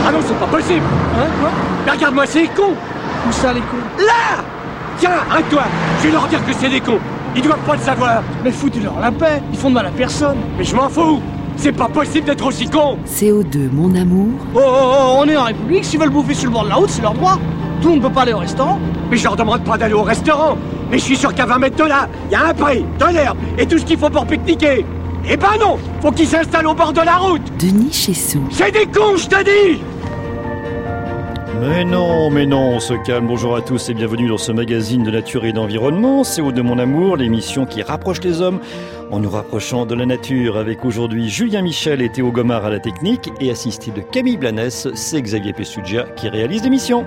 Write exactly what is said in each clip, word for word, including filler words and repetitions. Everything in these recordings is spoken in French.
Ah non, c'est pas possible. Hein, quoi? Mais regarde-moi ces cons. Où ça, les cons? Là. Tiens, arrête-toi. Je vais leur dire que c'est des cons. Ils doivent pas le savoir. Mais foutez-leur la paix, ils font de mal à personne. Mais je m'en fous. C'est pas possible d'être aussi con. C O deux, mon amour. Oh, oh, oh, on est en République, s'ils veulent bouffer sur le bord de la route, c'est leur droit. Tout le monde peut pas aller au restaurant. Mais je leur demande pas d'aller au restaurant. Mais je suis sûr qu'à vingt mètres de là, il y a un pré, de l'herbe et tout ce qu'il faut pour pique-niquer. Eh ben non, faut qu'ils s'installent au bord de la route. Denis Chessou. C'est des cons, je te dis. Mais non, mais non, on se calme. Bonjour à tous et bienvenue dans ce magazine de nature et d'environnement, C O deux, mon amour, l'émission qui rapproche les hommes en nous rapprochant de la nature, avec aujourd'hui Julien Michel et Théo Gomard à la technique et assisté de Camille Blanès, c'est Xavier Pessugia qui réalise l'émission.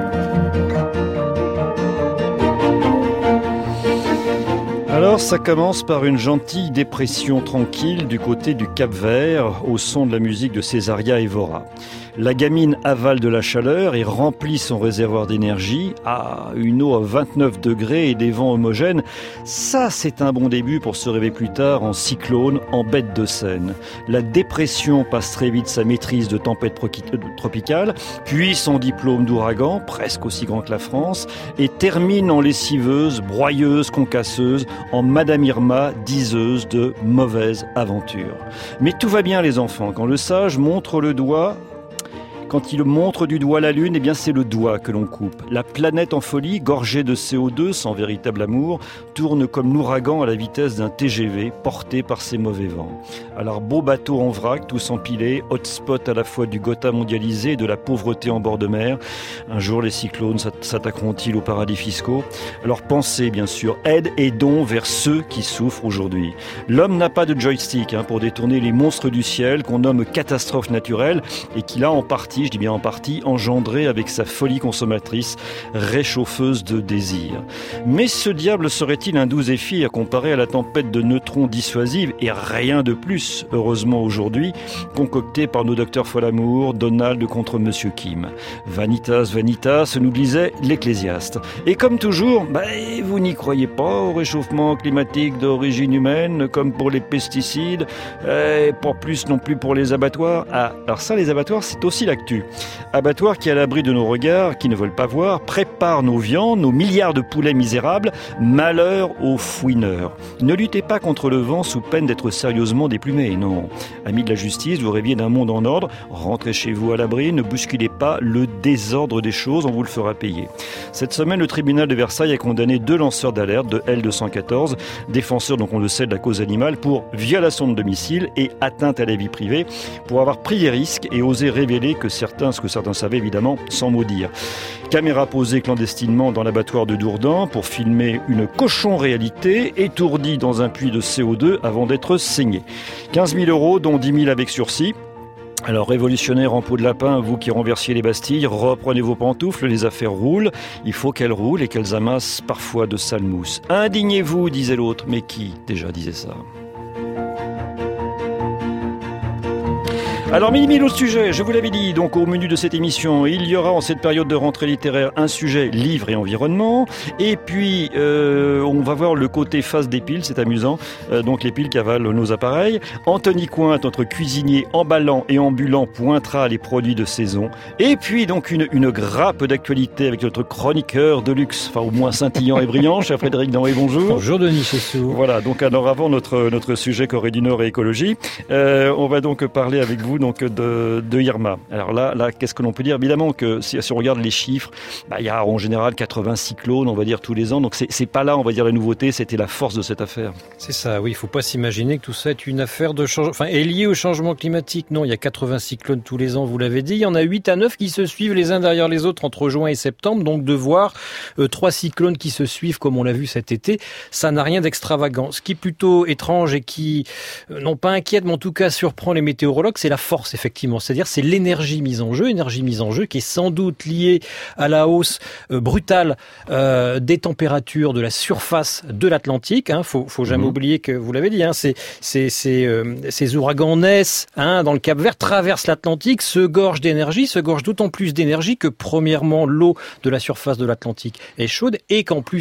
Alors ça commence par une gentille dépression tranquille du côté du Cap-Vert, au son de la musique de Césaria Evora. La gamine avale de la chaleur et remplit son réservoir d'énergie. Ah, une eau à vingt-neuf degrés et des vents homogènes, ça c'est un bon début pour se rêver plus tard en cyclone, en bête de Seine. La dépression passe très vite sa maîtrise de tempête tropicale, puis son diplôme d'ouragan, presque aussi grand que la France, et termine en lessiveuse, broyeuse, concasseuse, en Madame Irma, diseuse de mauvaises aventures. Mais tout va bien les enfants, quand le sage montre le doigt... Quand il montre du doigt la lune, eh bien c'est le doigt que l'on coupe. La planète en folie, gorgée de C O deux, sans véritable amour, tourne comme l'ouragan à la vitesse d'un T G V, porté par ses mauvais vents. Alors beau bateau en vrac, tous empilés, hotspot à la fois du Gotha mondialisé et de la pauvreté en bord de mer. Un jour les cyclones s'attaqueront-ils aux paradis fiscaux? Alors pensez bien sûr, aide et don vers ceux qui souffrent aujourd'hui. L'homme n'a pas de joystick hein, pour détourner les monstres du ciel qu'on nomme catastrophes naturelles et qu'il a en partie, je dis bien en partie, engendré avec sa folie consommatrice, réchauffeuse de désir. Mais ce diable serait-il un doux effet à comparer à la tempête de neutrons dissuasive et rien de plus, heureusement aujourd'hui, concocté par nos docteurs Folamour, Donald contre Monsieur Kim. Vanitas, vanitas, nous disait l'Ecclésiaste. Et comme toujours, bah, vous n'y croyez pas au réchauffement climatique d'origine humaine, comme pour les pesticides, et pas plus non plus pour les abattoirs. Ah, alors ça, les abattoirs, c'est aussi l'actu. Abattoirs qui, à l'abri de nos regards, qui ne veulent pas voir, préparent nos viandes, nos milliards de poulets misérables, malheur aux fouineurs. Ne luttez pas contre le vent sous peine d'être sérieusement déplumé, non. Amis de la justice, vous rêviez d'un monde en ordre, rentrez chez vous à l'abri, ne bousculez pas le désordre des choses, on vous le fera payer. Cette semaine, le tribunal de Versailles a condamné deux lanceurs d'alerte de L deux cent quatorze, défenseurs, donc on le sait, de la cause animale, pour violation de domicile et atteinte à la vie privée, pour avoir pris des risques et osé révéler que certains, ce que certains savaient évidemment, sans mot dire. Caméra posée clandestinement dans l'abattoir de Dourdan pour filmer une cochon-réalité étourdie dans un puits de C O deux avant d'être saignée. quinze mille euros, dont dix mille avec sursis. Alors, révolutionnaire en peau de lapin, vous qui renversiez les Bastilles, reprenez vos pantoufles, les affaires roulent. Il faut qu'elles roulent et qu'elles amassent parfois de sales mousses. Indignez-vous, disait l'autre. Mais qui, déjà, disait ça ? Alors, mille mille autres sujets, je vous l'avais dit, donc au menu de cette émission, il y aura en cette période de rentrée littéraire un sujet livre et environnement, et puis euh, on va voir le côté face des piles, c'est amusant, euh, donc les piles qui avalent nos appareils. Anthony Cointe, notre cuisinier emballant et ambulant, pointera les produits de saison, et puis donc une, une grappe d'actualité avec notre chroniqueur de luxe, enfin au moins scintillant et brillant, cher Frédéric Danway, bonjour. Bonjour Denis Chessou. Voilà, donc alors avant notre, notre sujet Corée du Nord et écologie, euh, on va donc parler avec vous donc de, de Irma. Alors là, là, qu'est-ce que l'on peut dire? Évidemment que si, si on regarde les chiffres, bah, il y a en général quatre-vingts cyclones, on va dire, tous les ans. Donc c'est, c'est pas là, on va dire, la nouveauté, c'était la force de cette affaire. C'est ça, oui. Il ne faut pas s'imaginer que tout ça est une affaire de changement, enfin, est lié au changement climatique. Non, il y a quatre-vingts cyclones tous les ans, vous l'avez dit. Il y en a huit à neuf qui se suivent les uns derrière les autres entre juin et septembre. Donc de voir euh, trois cyclones qui se suivent, comme on l'a vu cet été, ça n'a rien d'extravagant. Ce qui est plutôt étrange et qui, euh, non pas inquiète, mais en tout cas surprend les météorologues, c'est la force, effectivement. C'est-à-dire, c'est l'énergie mise en jeu, énergie mise en jeu qui est sans doute liée à la hausse euh, brutale euh, des températures de la surface de l'Atlantique. Hein, faut, faut jamais mmh. oublier que, vous l'avez dit, hein, c'est, c'est, c'est, euh, ces ouragans naissent hein, dans le Cap-Vert, traversent l'Atlantique, se gorgent d'énergie, se gorgent d'autant plus d'énergie que, premièrement, l'eau de la surface de l'Atlantique est chaude et qu'en plus,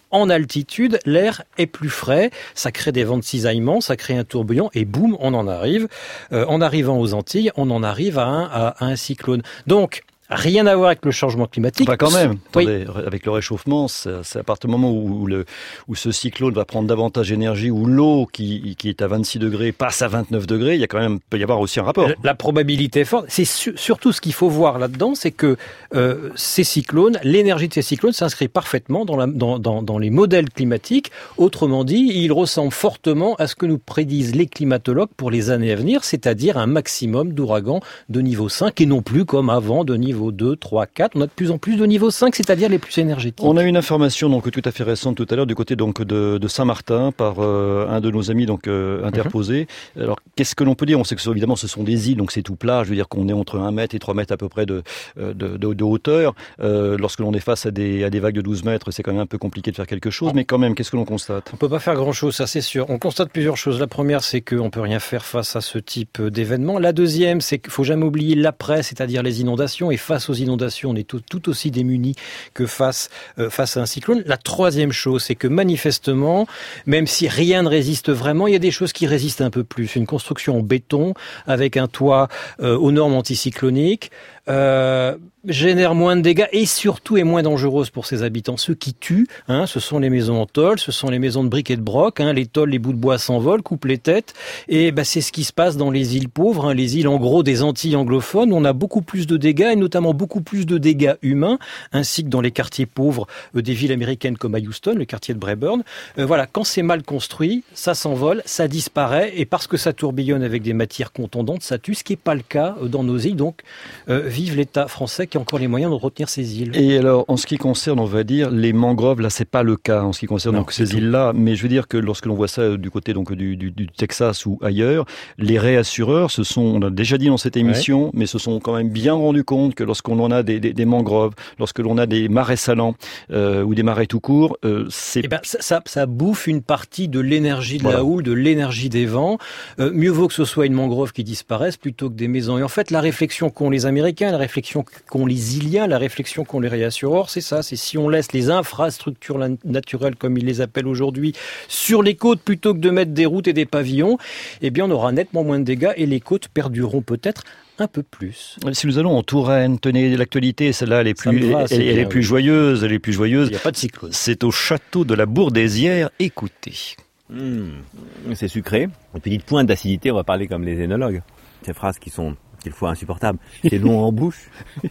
en altitude, l'air est plus frais, ça crée des vents de cisaillement, ça crée un tourbillon et boum, on en arrive. Euh, en arrivant aux Antilles, on en arrive à un, à, à un cyclone. Donc, rien à voir avec le changement climatique. Pas quand même. Oui. Attendez, avec le réchauffement, c'est, c'est à partir du moment où, le, où ce cyclone va prendre davantage d'énergie, où l'eau qui, qui est à vingt-six degrés passe à vingt-neuf degrés, il y a quand même, peut y avoir aussi un rapport. La probabilité est forte. C'est su- surtout ce qu'il faut voir là-dedans, c'est que euh, ces cyclones, l'énergie de ces cyclones s'inscrit parfaitement dans, la, dans, dans, dans les modèles climatiques. Autrement dit, ils ressemblent fortement à ce que nous prédisent les climatologues pour les années à venir, c'est-à-dire un maximum d'ouragans de niveau cinq et non plus comme avant de niveau deux, trois, quatre. On a de plus en plus de niveau cinq, c'est-à-dire les plus énergétiques. On a une information donc tout à fait récente tout à l'heure du côté donc de, de Saint-Martin par euh, un de nos amis donc euh, interposé. Mm-hmm. Alors qu'est-ce que l'on peut dire? On sait que évidemment ce sont des îles, donc c'est tout plat. Je veux dire qu'on est entre un mètre et trois mètres à peu près de de, de, de hauteur. Euh, lorsque l'on est face à des à des vagues de douze mètres, c'est quand même un peu compliqué de faire quelque chose. Mais quand même, qu'est-ce que l'on constate? On peut pas faire grand-chose, ça c'est sûr. On constate plusieurs choses. La première, c'est qu'on peut rien faire face à ce type d'événement. La deuxième, c'est qu'il faut jamais oublier l'après, c'est-à-dire les inondations. Et face aux inondations, on est tout, tout aussi démunis que face, euh, face à un cyclone. La troisième chose, c'est que manifestement, même si rien ne résiste vraiment, il y a des choses qui résistent un peu plus. Une construction en béton avec un toit euh, aux normes anticycloniques euh, génère moins de dégâts et surtout est moins dangereuse pour ses habitants. Ceux qui tuent, hein, ce sont les maisons en tôle, ce sont les maisons de briques et de broc. Hein, les tôles, les bouts de bois s'envolent, coupent les têtes. Et bah, c'est ce qui se passe dans les îles pauvres, hein, les îles en gros des Antilles anglophones. On a beaucoup plus de dégâts et notamment beaucoup plus de dégâts humains, ainsi que dans les quartiers pauvres euh, des villes américaines comme à Houston, le quartier de Braeburn. Euh, voilà, quand c'est mal construit, ça s'envole, ça disparaît et parce que ça tourbillonne avec des matières contondantes, ça tue, ce qui n'est pas le cas euh, dans nos îles. Donc, euh, vive l'État français qui a encore les moyens de retenir ces îles. Et alors, en ce qui concerne, on va dire, les mangroves, là, c'est pas le cas en ce qui concerne non, donc ces îles-là. Mais je veux dire que lorsque l'on voit ça du côté donc du, du, du Texas ou ailleurs, les réassureurs, se sont, on a déjà dit dans cette émission, ouais. mais se sont quand même bien rendus compte que lorsqu'on en a des, des, des mangroves, lorsque l'on a des marais salants euh, ou des marais tout courts, euh, c'est eh ben, ça, ça, ça bouffe une partie de l'énergie de voilà. la houle, de l'énergie des vents. Euh, mieux vaut que ce soit une mangrove qui disparaisse plutôt que des maisons. Et en fait, la réflexion qu'ont les Américains, la réflexion qu'ont les Iliens, la réflexion qu'ont les réassureurs, c'est ça. C'est si on laisse les infrastructures naturelles, comme ils les appellent aujourd'hui, sur les côtes plutôt que de mettre des routes et des pavillons, eh bien, on aura nettement moins de dégâts et les côtes perdureront peut-être un peu plus. Si nous allons en Touraine, tenez l'actualité, celle-là elle est plus, va, elle, elle bien, est plus oui. joyeuse, elle est plus joyeuse. Il n'y a pas de cyclone. C'est au château de la Bourdésière. Écoutez. Mmh, c'est sucré. Une petite pointe d'acidité, on va parler comme les œnologues. Ces phrases qui sont quelquefois insupportables. C'est long en bouche.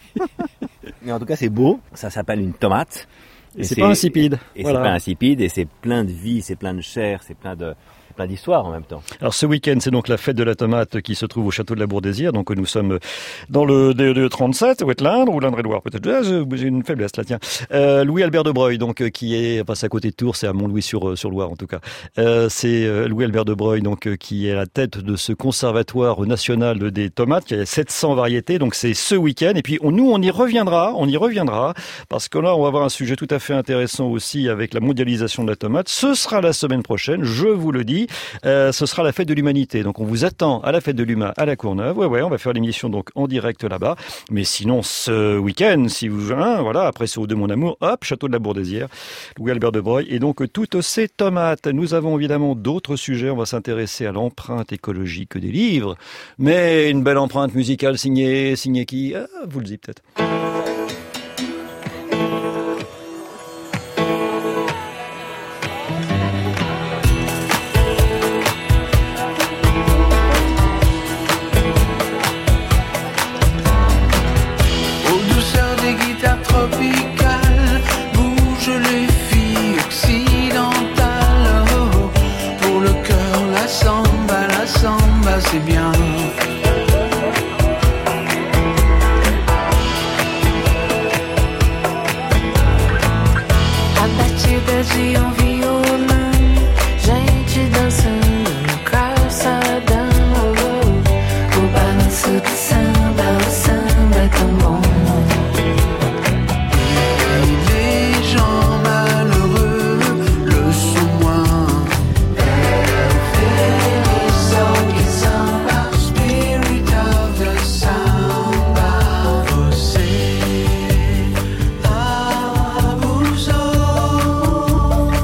Mais en tout cas, c'est beau. Ça s'appelle une tomate. Et, et c'est, c'est pas insipide. Et voilà. c'est pas insipide. Et c'est plein de vie, c'est plein de chair, c'est plein de... plein d'histoires en même temps. Alors ce week-end, c'est donc la fête de la tomate qui se trouve au château de la Bourdésière. Donc nous sommes dans le D E trente-sept, Wetland ou l'Indre-et-Loire peut-être. Ah, j'ai une faiblesse là, tiens. Euh, Louis-Albert de Breuil, donc qui est, enfin c'est à côté de Tours, c'est à Montlouis-sur-Loire en tout cas. Euh, c'est euh, Louis-Albert de Breuil, donc qui est à la tête de ce conservatoire national des tomates, qui a sept cents variétés. Donc c'est ce week-end. Et puis on, nous, on y reviendra, on y reviendra, parce que là, on va avoir un sujet tout à fait intéressant aussi avec la mondialisation de la tomate. Ce sera la semaine prochaine, je vous le dis. Euh, ce sera la fête de l'humanité. Donc on vous attend à la fête de l'humain à la Courneuve. Ouais ouais, on va faire l'émission donc en direct là-bas. Mais sinon ce week-end, si vous hein, voilà, après ce de mon amour, hop, château de la Bourdésière, Louis-Albert de Breuil et donc toutes ces tomates. Nous avons évidemment d'autres sujets, on va s'intéresser à l'empreinte écologique des livres, mais une belle empreinte musicale signée signée qui ah, vous le dites peut-être. C'est bien. A batida de um violão, gente dançando no calçadão. O balanço do samba, o samba é tão bom. Et les gens malheureux le sont moins. Você abusou.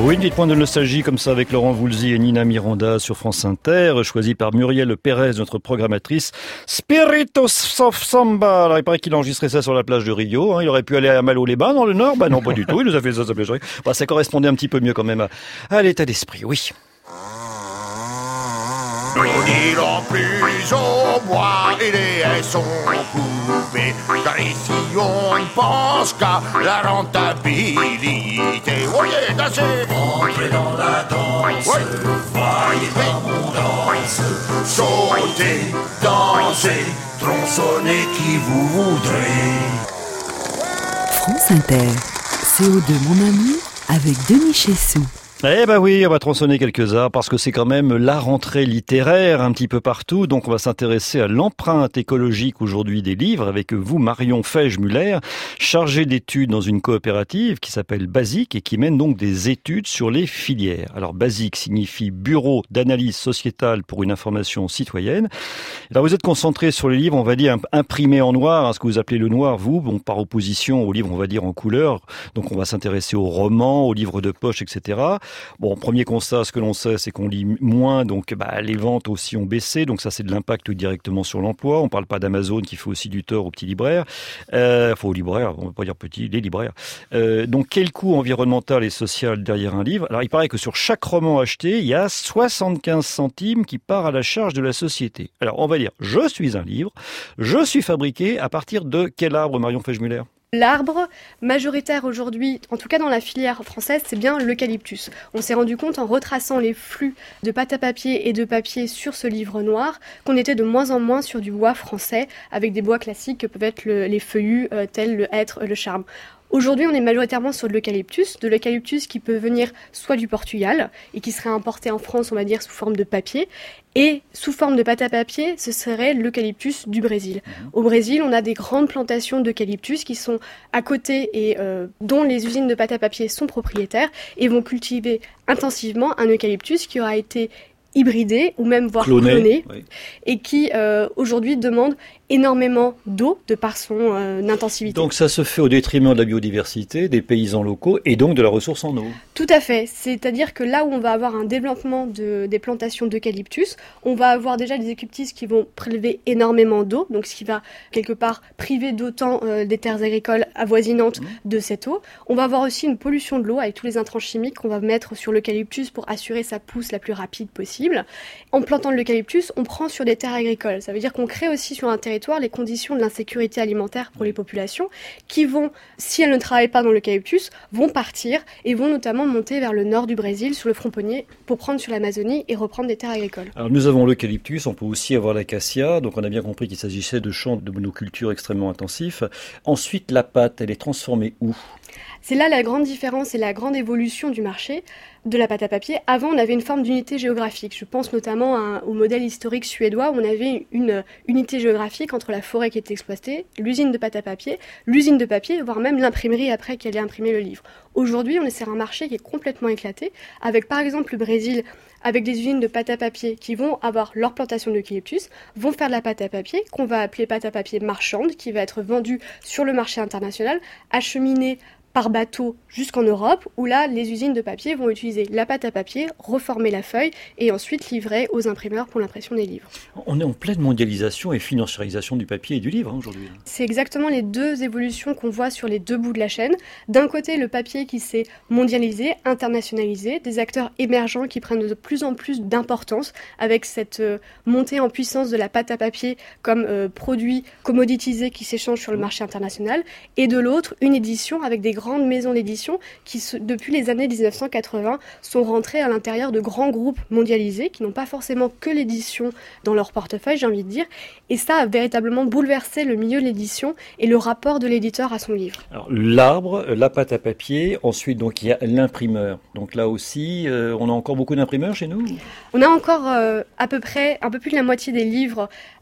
Oui, une petite pointe de nostalgie comme ça avec Laurent Voulzy et Nina Miranda sur France Inter, choisi par Muriel Pérez, notre programmatrice. Spiritus of Samba. Alors, il paraît qu'il a enregistré ça sur la plage de Rio. Hein. Il aurait pu aller à Malo-les-Bains dans le Nord. Bah non, pas du tout. Il nous a fait ça sur la plage de Rio. Bah, ça correspondait un petit peu mieux quand même à, à l'état d'esprit, oui. Nous n'irons plus au bois et les haies sont coupées, car ici on ne pense qu'à la rentabilité. Voyez, dansez! Entrez dans la danse, oui. Voyez dans mon danse, sautez, dansez, tronçonnez qui vous voudrez. France Inter, C O deux Mon Amour, avec Denis Chessou. Eh ben oui, on va tronçonner quelques arts parce que c'est quand même la rentrée littéraire un petit peu partout. Donc on va s'intéresser à l'empreinte écologique aujourd'hui des livres avec vous, Marion Feige-Muller, chargée d'études dans une coopérative qui s'appelle BASIC et qui mène donc des études sur les filières. Alors BASIC signifie Bureau d'analyse sociétale pour une information citoyenne. Alors vous êtes concentré sur les livres, on va dire imprimés en noir, hein, ce que vous appelez le noir, vous, bon, par opposition aux livres, on va dire en couleur. Donc on va s'intéresser aux romans, aux livres de poche, et cetera. Bon, premier constat, ce que l'on sait, c'est qu'on lit moins, donc bah, les ventes aussi ont baissé, donc ça c'est de l'impact directement sur l'emploi. On ne parle pas d'Amazon qui fait aussi du tort aux petits libraires, euh, enfin aux libraires, on ne va pas dire petits, les libraires. Euh, donc quel coût environnemental et social derrière un livre? Alors il paraît que sur chaque roman acheté, il y a soixante-quinze centimes qui part à la charge de la société. Alors on va dire, je suis un livre, je suis fabriqué à partir de quel arbre, Marion Feige-Muller? L'arbre majoritaire aujourd'hui, en tout cas dans la filière française, c'est bien l'eucalyptus. On s'est rendu compte en retraçant les flux de pâte à papier et de papier sur ce livre noir qu'on était de moins en moins sur du bois français avec des bois classiques que peuvent être le, les feuillus euh, tels le hêtre, le charme. Aujourd'hui, on est majoritairement sur de l'eucalyptus, de l'eucalyptus qui peut venir soit du Portugal et qui serait importé en France, on va dire, sous forme de papier, et sous forme de pâte à papier, ce serait l'eucalyptus du Brésil. Au Brésil, on a des grandes plantations d'eucalyptus qui sont à côté et euh, dont les usines de pâte à papier sont propriétaires et vont cultiver intensivement un eucalyptus qui aura été hybridé ou même voire cloné, cloné oui. Et qui euh, aujourd'hui demande énormément d'eau de par son euh, intensivité. Donc ça se fait au détriment de la biodiversité, des paysans locaux et donc de la ressource en eau. Tout à fait, c'est-à-dire que là où on va avoir un développement de, des plantations d'eucalyptus, on va avoir déjà des eucalyptus qui vont prélever énormément d'eau, donc ce qui va quelque part priver d'autant euh, des terres agricoles avoisinantes mmh. de cette eau. On va avoir aussi une pollution de l'eau avec tous les intrants chimiques qu'on va mettre sur l'eucalyptus pour assurer sa pousse la plus rapide possible. En plantant de l'eucalyptus, on prend sur des terres agricoles, ça veut dire qu'on crée aussi sur un territoire les conditions de l'insécurité alimentaire pour les populations qui vont, si elles ne travaillent pas dans l'eucalyptus, vont partir et vont notamment monter vers le nord du Brésil, sur le front Pommier, pour prendre sur l'Amazonie et reprendre des terres agricoles. Alors nous avons l'eucalyptus, on peut aussi avoir l'acacia, donc on a bien compris qu'il s'agissait de champs de monoculture extrêmement intensifs. Ensuite, la pâte, elle est transformée où ? C'est là la grande différence et la grande évolution du marché de la pâte à papier. Avant, on avait une forme d'unité géographique. Je pense notamment à, au modèle historique suédois où on avait une unité géographique entre la forêt qui était exploitée, l'usine de pâte à papier, l'usine de papier, voire même l'imprimerie après qui allait imprimer le livre. Aujourd'hui, on est sur un marché qui est complètement éclaté, avec par exemple le Brésil, avec des usines de pâte à papier qui vont avoir leur plantation d'eucalyptus, vont faire de la pâte à papier, qu'on va appeler pâte à papier marchande, qui va être vendue sur le marché international, acheminée par bateau jusqu'en Europe, où là, les usines de papier vont utiliser la pâte à papier, reformer la feuille et ensuite livrer aux imprimeurs pour l'impression des livres. On est en pleine mondialisation et financiarisation du papier et du livre hein, aujourd'hui. C'est exactement les deux évolutions qu'on voit sur les deux bouts de la chaîne. D'un côté, le papier qui s'est mondialisé, internationalisé, des acteurs émergents qui prennent de plus en plus d'importance avec cette euh, montée en puissance de la pâte à papier comme euh, produit commoditisé qui s'échange sur le marché international. Et de l'autre, une édition avec des grandes maisons d'édition qui, depuis les années dix-neuf cent quatre-vingts, sont rentrées à l'intérieur de grands groupes mondialisés qui n'ont pas forcément que l'édition dans leur portefeuille, j'ai envie de dire. Et ça a véritablement bouleversé le milieu de l'édition et le rapport de l'éditeur à son livre. Alors, l'arbre, la pâte à papier, ensuite donc il y a l'imprimeur. Donc là aussi, euh, on a encore beaucoup d'imprimeurs chez nous ? On a encore euh, à peu près un peu plus de la moitié des livres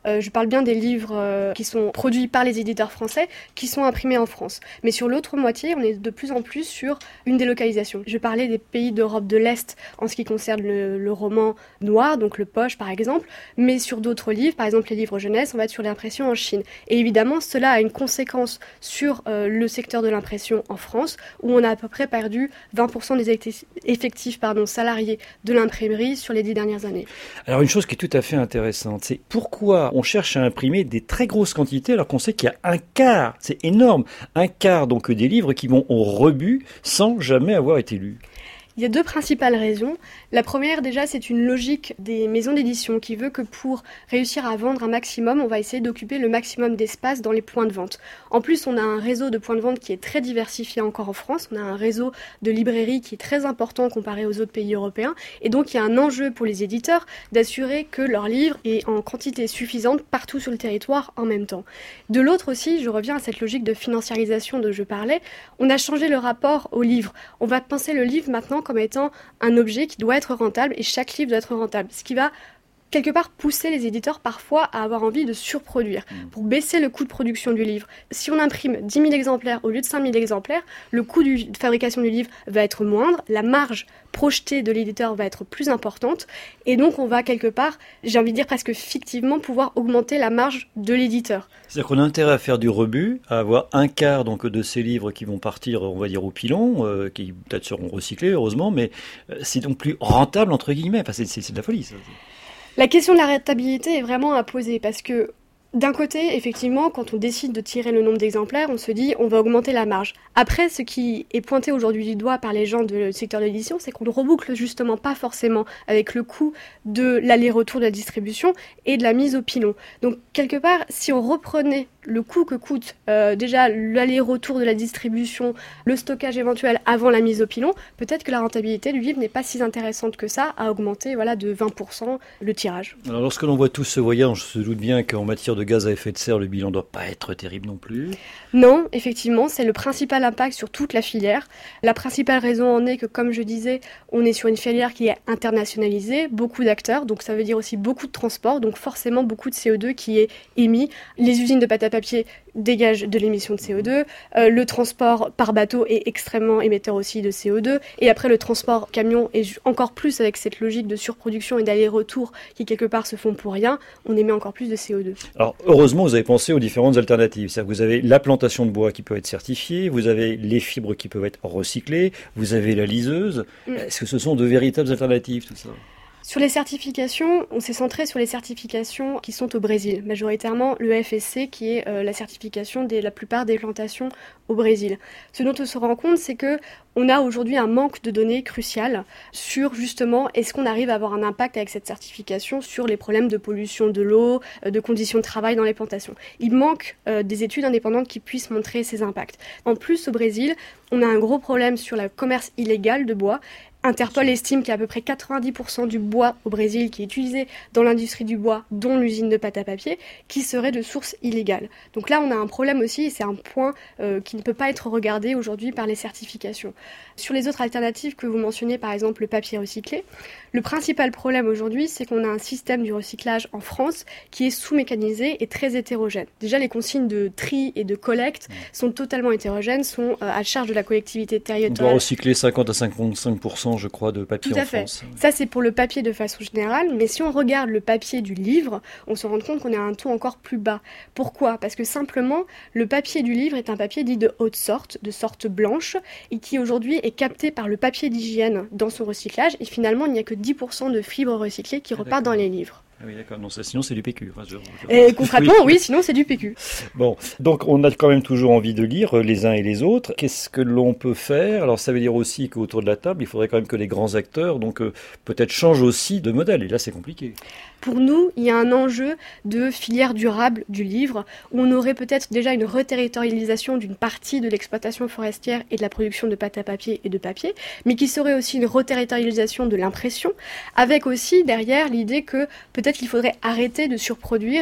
Euh, je parle bien des livres euh, qui sont produits par les éditeurs français, qui sont imprimés en France. Mais sur l'autre moitié, on est de plus en plus sur une délocalisation. Je parlais des pays d'Europe de l'Est en ce qui concerne le, le roman noir, donc le poche par exemple, mais sur d'autres livres, par exemple les livres jeunesse, on va être sur l'impression en Chine. Et évidemment, cela a une conséquence sur euh, le secteur de l'impression en France, où on a à peu près perdu vingt pour cent des effectifs pardon, salariés de l'imprimerie sur les dix dernières années. Alors une chose qui est tout à fait intéressante, c'est pourquoi on cherche à imprimer des très grosses quantités alors qu'on sait qu'il y a un quart, c'est énorme, un quart donc des livres qui vont au rebut sans jamais avoir été lus. Il y a deux principales raisons. La première, déjà, c'est une logique des maisons d'édition qui veut que pour réussir à vendre un maximum, on va essayer d'occuper le maximum d'espace dans les points de vente. En plus, on a un réseau de points de vente qui est très diversifié encore en France. On a un réseau de librairies qui est très important comparé aux autres pays européens. Et donc, il y a un enjeu pour les éditeurs d'assurer que leur livre est en quantité suffisante partout sur le territoire en même temps. De l'autre aussi, je reviens à cette logique de financiarisation dont je parlais, on a changé le rapport au livre. On va penser le livre maintenant comme étant un objet qui doit être rentable et chaque livre doit être rentable. Ce qui va quelque part pousser les éditeurs parfois à avoir envie de surproduire pour baisser le coût de production du livre. Si on imprime dix mille exemplaires au lieu de cinq mille exemplaires, le coût du, de fabrication du livre va être moindre, la marge projetée de l'éditeur va être plus importante et donc on va quelque part, j'ai envie de dire presque fictivement, pouvoir augmenter la marge de l'éditeur. C'est-à-dire qu'on a intérêt à faire du rebut, à avoir un quart donc de ces livres qui vont partir, on va dire, au pilon, euh, qui peut-être seront recyclés, heureusement, mais euh, c'est donc plus rentable, entre guillemets. Enfin, c'est, c'est, c'est de la folie, ça. La question de la rentabilité est vraiment à poser parce que d'un côté, effectivement, quand on décide de tirer le nombre d'exemplaires, on se dit on va augmenter la marge. Après, ce qui est pointé aujourd'hui du doigt par les gens du secteur de l'édition, c'est qu'on ne reboucle justement pas forcément avec le coût de l'aller-retour de la distribution et de la mise au pilon. Donc, quelque part, si on reprenait le coût que coûte euh, déjà l'aller-retour de la distribution, le stockage éventuel avant la mise au pilon, peut-être que la rentabilité du livre n'est pas si intéressante que ça à augmenter voilà, de vingt pour cent le tirage. Alors lorsque l'on voit tout ce voyage, on se doute bien qu'en matière de gaz à effet de serre, le bilan ne doit pas être terrible non plus. Non, effectivement, c'est le principal impact sur toute la filière. La principale raison en est que, comme je disais, on est sur une filière qui est internationalisée, beaucoup d'acteurs, donc ça veut dire aussi beaucoup de transport, donc forcément beaucoup de C O deux qui est émis. Les usines de pâte à papier dégagent de l'émission de C O deux, euh, le transport par bateau est extrêmement émetteur aussi de C O deux, et après le transport camion est encore plus avec cette logique de surproduction et d'aller-retour qui quelque part se font pour rien, on émet encore plus de C O deux. Alors heureusement vous avez pensé aux différentes alternatives, c'est-à-dire que vous avez la plantation de bois qui peut être certifiée, vous avez les fibres qui peuvent être recyclées, vous avez la liseuse, mmh. Est-ce que ce sont de véritables alternatives tout ça ? Sur les certifications, on s'est centré sur les certifications qui sont au Brésil, majoritairement le F S C qui est euh, la certification de la plupart des plantations au Brésil. Ce dont on se rend compte, c'est que on a aujourd'hui un manque de données cruciales sur justement est-ce qu'on arrive à avoir un impact avec cette certification sur les problèmes de pollution de l'eau, de conditions de travail dans les plantations. Il manque euh, des études indépendantes qui puissent montrer ces impacts. En plus, au Brésil, on a un gros problème sur le commerce illégal de bois. Interpol estime qu'il y a à peu près quatre-vingt-dix pour cent du bois au Brésil qui est utilisé dans l'industrie du bois, dont l'usine de pâte à papier, qui serait de source illégale. Donc là, on a un problème aussi, et c'est un point euh, qui ne peut pas être regardé aujourd'hui par les certifications. Sur les autres alternatives que vous mentionnez, par exemple le papier recyclé, le principal problème aujourd'hui, c'est qu'on a un système du recyclage en France qui est sous-mécanisé et très hétérogène. Déjà, les consignes de tri et de collecte sont totalement hétérogènes, sont euh, à charge de la collectivité territoriale. On doit recycler cinquante à cinquante-cinq pour cent je crois, de papier Tout à en fait. France. Ça, c'est pour le papier de façon générale, mais si on regarde le papier du livre, on se rend compte qu'on est à un taux encore plus bas. Pourquoi ? Parce que simplement, le papier du livre est un papier dit de haute sorte, de sorte blanche, et qui aujourd'hui est capté par le papier d'hygiène dans son recyclage, et finalement, il n'y a que dix pour cent de fibres recyclées qui repartent D'accord. dans les livres. Ah oui, d'accord. Non, ça, sinon, c'est du P Q. Enfin, je, je... Et concrètement, oui. oui, sinon, c'est du P Q. Bon, donc, on a quand même toujours envie de lire les uns et les autres. Qu'est-ce que l'on peut faire ? Alors, ça veut dire aussi qu'autour de la table, il faudrait quand même que les grands acteurs, donc, euh, peut-être changent aussi de modèle. Et là, c'est compliqué. Pour nous, il y a un enjeu de filière durable du livre, où on aurait peut-être déjà une reterritorialisation d'une partie de l'exploitation forestière et de la production de pâte à papier et de papier, mais qui serait aussi une reterritorialisation de l'impression, avec aussi derrière l'idée que peut-être qu'il faudrait arrêter de surproduire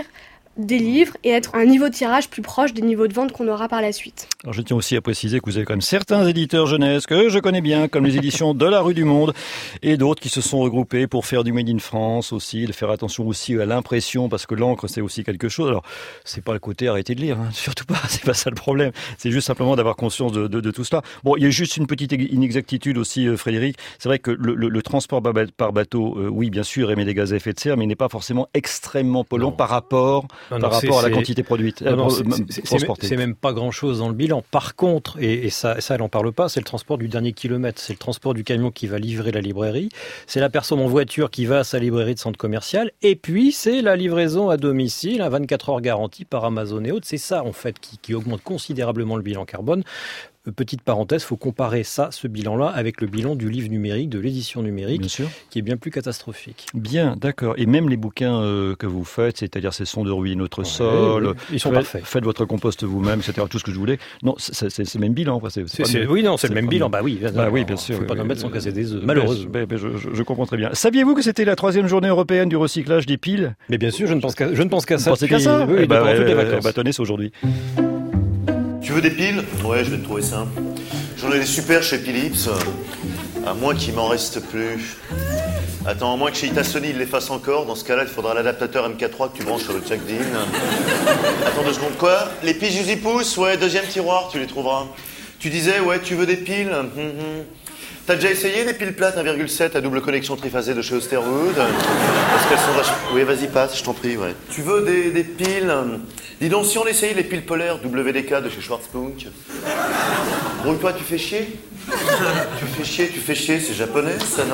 des livres et être à un niveau de tirage plus proche des niveaux de vente qu'on aura par la suite. Alors je tiens aussi à préciser que vous avez quand même certains éditeurs jeunesse que je connais bien, comme les éditions de la Rue du Monde, et d'autres qui se sont regroupés pour faire du Made in France aussi, de faire attention aussi à l'impression, parce que l'encre c'est aussi quelque chose. Alors c'est pas le côté arrêter de lire, hein, surtout pas, c'est pas ça le problème. C'est juste simplement d'avoir conscience de, de, de tout cela. Bon, il y a juste une petite inexactitude aussi, euh, Frédéric. C'est vrai que le, le, le transport par bateau, euh, oui bien sûr, émet des gaz à effet de serre, mais il n'est pas forcément extrêmement polluant non. par rapport, non, non, par rapport à la quantité produite. Non, non, c'est, c'est, c'est, c'est même pas grand-chose dans le bilan. Par contre, et, et ça, ça elle en parle pas, c'est le transport du dernier kilomètre, c'est le transport du camion qui va livrer la librairie, c'est la personne en voiture qui va à sa librairie de centre commercial, et puis c'est la livraison à domicile, à vingt-quatre heures garantie par Amazon et autres. C'est ça en fait qui, qui augmente considérablement le bilan carbone. Petite parenthèse, il faut comparer ça, ce bilan-là, avec le bilan du livre numérique, de l'édition numérique, qui est bien plus catastrophique. Bien, d'accord. Et même les bouquins euh, que vous faites, c'est-à-dire ces sons de ruiner notre ouais, sol, oui, ils sont faites, parfaits. Faites votre compost vous-même, et cetera. Tout ce que je voulais. Non, c'est, c'est, c'est le même bilan. C'est, c'est c'est, oui, non, c'est, c'est le même bilan. Bah oui, bah oui, bien sûr. Il ne faut pas oui, en oui, mettre sans casser des œufs. Malheureusement. Ben, ben, je, je, je comprends très bien. Saviez-vous que c'était la troisième journée européenne du recyclage des piles ? Mais bien sûr, je ne pense qu'à, je ne pense qu'à ça. Vous pensez qu'à ça ? Oui, bah, pendant toutes les vacances. Bah, tenez, c'est aujourd'hui. Tu veux des piles ? Ouais, je vais te trouver ça. J'en ai des super chez Philips, à moins qu'il m'en reste plus. Attends, à moins que chez Itasony il les fasse encore, dans ce cas-là il faudra l'adaptateur M K trois que tu branches sur le Jack Dean. Attends deux secondes, quoi ? Les piles Juicy Pouce ? Ouais, deuxième tiroir, tu les trouveras. Tu disais, ouais, tu veux des piles ? mm-hmm. T'as déjà essayé des piles plates un virgule sept à double connexion triphasée de chez Osterwood ? Parce qu'elles sont vachement... Oui, vas-y, passe, je t'en prie, ouais. Tu veux des, des piles ? Dis donc, si on essayait les piles polaires W D K de chez Schwarzpunk. Bon, toi, tu fais chier ? Tu fais chier, tu fais chier, c'est japonais, ça, non ?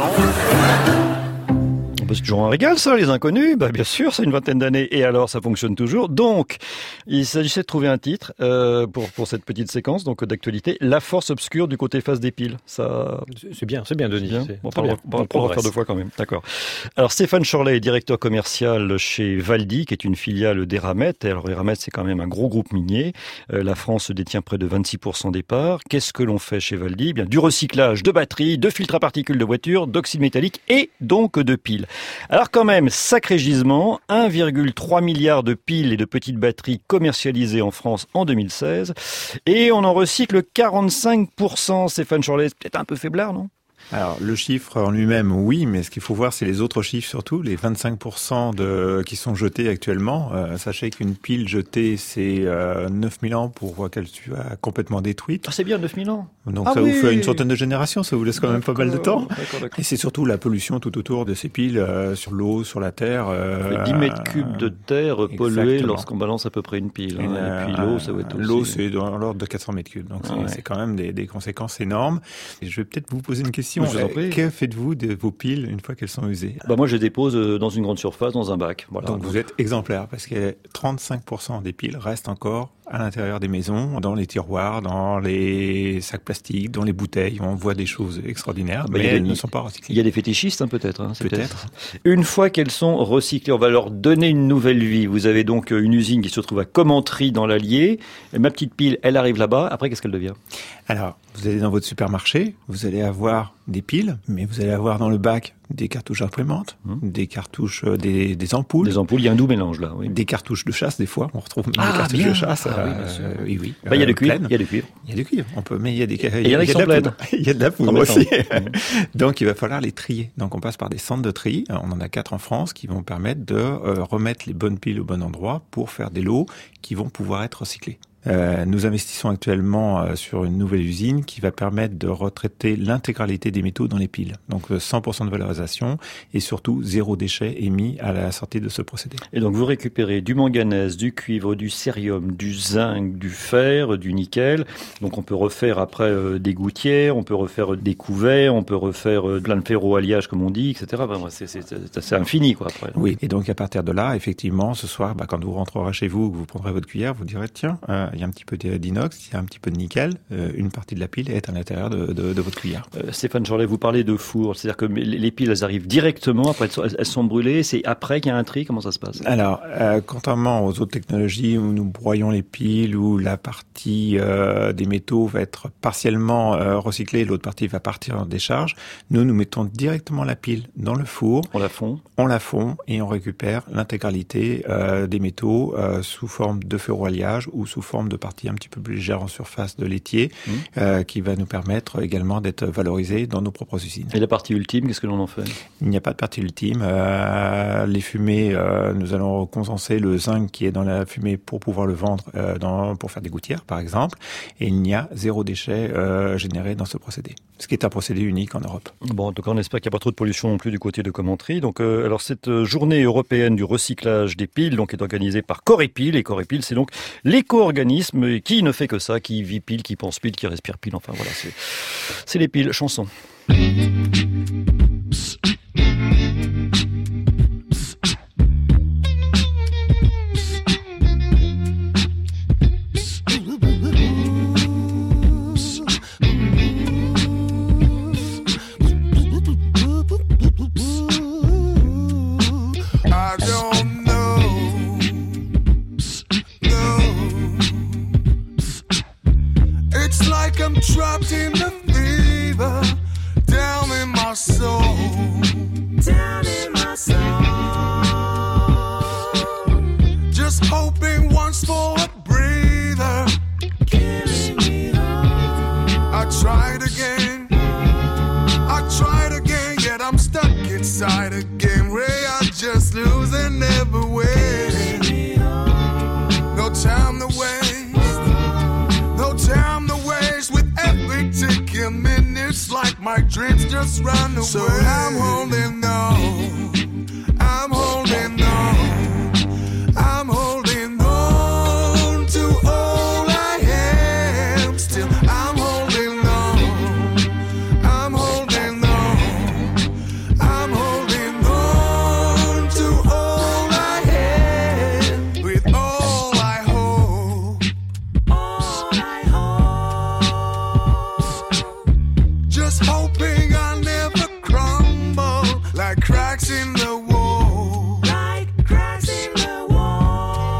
C'est toujours un régal, ça, les inconnus. Bah, bien sûr, c'est une vingtaine d'années. Et alors, ça fonctionne toujours. Donc, il s'agissait de trouver un titre euh, pour pour cette petite séquence donc d'actualité. La force obscure du côté face des piles. Ça, c'est bien, c'est bien, Denis. C'est bien. On va pas refaire deux fois quand même. D'accord. Alors, Stéphane Chorlet est directeur commercial chez Valdi, qui est une filiale d'Eramet. Alors, Eramet, c'est quand même un gros groupe minier. Euh, la France détient près de vingt-six pour cent des parts. Qu'est-ce que l'on fait chez Valdi ? Bien, du recyclage de batteries, de filtres à particules de voitures, d'oxyde métallique et donc de piles. Alors quand même, sacré gisement, un virgule trois milliard de piles et de petites batteries commercialisées en France en deux mille seize. Et on en recycle quarante-cinq pour cent. Stéphane Chorlet, c'est peut-être un peu faiblard, non ? Alors, le chiffre en lui-même, oui, mais ce qu'il faut voir, c'est les autres chiffres surtout, les vingt-cinq pour cent de, qui sont jetés actuellement. Euh, sachez qu'une pile jetée, c'est euh, neuf mille ans pour qu'elle soit complètement détruite. Ah, c'est bien, neuf mille ans. Donc ah, ça oui. vous fait une centaine de générations, ça vous laisse quand même d'accord, pas mal de temps. D'accord, d'accord. Et c'est surtout la pollution tout autour de ces piles, euh, sur l'eau, sur la terre. Euh, dix mètres cubes de terre exactement. polluée lorsqu'on balance à peu près une pile. Hein. Euh, et puis l'eau, ça va être aussi... L'eau, c'est dans l'ordre de quatre cents mètres cubes. Donc ah, c'est, ouais. c'est quand même des, des conséquences énormes. Et je vais peut-être vous poser une question. Je vous en prie. Que faites-vous de vos piles une fois qu'elles sont usées ? Bah moi, je les dépose dans une grande surface, dans un bac. Voilà. Donc vous êtes exemplaire, parce que trente-cinq pour cent des piles restent encore à l'intérieur des maisons, dans les tiroirs, dans les sacs plastiques, dans les bouteilles. On voit des choses extraordinaires, bah, mais elles ne sont pas recyclées. Il y a des fétichistes, hein, peut-être. Hein, c'est peut-être. peut-être. Une fois qu'elles sont recyclées, on va leur donner une nouvelle vie. Vous avez donc une usine qui se trouve à Commentry, dans l'Allier. Et ma petite pile, elle arrive là-bas. Après, qu'est-ce qu'elle devient ? Alors, vous allez dans votre supermarché, vous allez avoir des piles, mais vous allez avoir dans le bac des cartouches imprimantes, mmh. des cartouches, euh, des, des ampoules. Des ampoules, il y a un doux mélange là. Oui. Des cartouches de chasse, des fois, on retrouve même ah, des cartouches bien. de chasse. Ah, euh, oui, bien sûr. Euh, oui, oui. Bah, il y a du cuivre. Pleine. Il y a du cuivre. Il y a du cuivre. On peut, mais il y a des. Il y a, il y en a qui sont pleines. Il y a de la poudre aussi. Donc, il va falloir les trier. Donc, on passe par des centres de tri. On en a quatre en France qui vont permettre de euh, remettre les bonnes piles au bon endroit pour faire des lots qui vont pouvoir être recyclés. Euh, nous investissons actuellement euh, sur une nouvelle usine qui va permettre de retraiter l'intégralité des métaux dans les piles. Donc cent pour cent de valorisation et surtout zéro déchet émis à la sortie de ce procédé. Et donc vous récupérez du manganèse, du cuivre, du cérium, du zinc, du fer, du nickel. Donc on peut refaire après euh, des gouttières, on peut refaire des couverts, on peut refaire euh, plein de ferro-alliage comme on dit, et cetera. Enfin, c'est, c'est, c'est, c'est infini quoi après. Oui, et donc à partir de là, effectivement, ce soir, bah, quand vous rentrerez chez vous, que vous prendrez votre cuillère, vous direz tiens, euh, il y a un petit peu d'inox, il y a un petit peu de nickel, euh, une partie de la pile est à l'intérieur de, de, de votre cuillère. Euh, Stéphane Jorlet, vous parlez de four, c'est-à-dire que les piles, elles arrivent directement, après elles sont brûlées, c'est après qu'il y a un tri, comment ça se passe? Alors, euh, contrairement aux autres technologies où nous broyons les piles, où la partie euh, des métaux va être partiellement euh, recyclée, l'autre partie va partir en décharge, nous, nous mettons directement la pile dans le four. On la fond. On la fond et on récupère l'intégralité euh, des métaux euh, sous forme de ferroalliage ou sous forme de partie un petit peu plus légère en surface de laitier, mmh. euh, qui va nous permettre également d'être valorisé dans nos propres usines. Et la partie ultime, qu'est-ce que l'on en fait? Il n'y a pas de partie ultime. Euh, les fumées, euh, nous allons condenser le zinc qui est dans la fumée pour pouvoir le vendre euh, dans, pour faire des gouttières, par exemple. Et il n'y a zéro déchet euh, généré dans ce procédé. Ce qui est un procédé unique en Europe. Bon, donc on espère qu'il n'y a pas trop de pollution non plus du côté de Commentry. Donc, euh, alors cette journée européenne du recyclage des piles, donc, est organisée par Corépile. Et Corépile, c'est donc l'éco-organisme qui ne fait que ça, qui vit pile, qui pense pile, qui respire pile. Enfin voilà, c'est, c'est les piles. Chanson. Trapped in the fever, down in my soul, down in my soul. Just hoping once for a breather, killing me all. I tried again, I tried again, yet I'm stuck inside again. Ray, I just lose and never win. No time to waste, no time to waste with every ticking minute's like my dreams just run away. So I'm holding on, I'm holding on, I'm holding on to all I am. Still I'm holding on, I'm holding on, I'm holding on to all I am. With all I hold, all I hold, just hoping I never crumble like cracks in the wall, like cracks in the wall.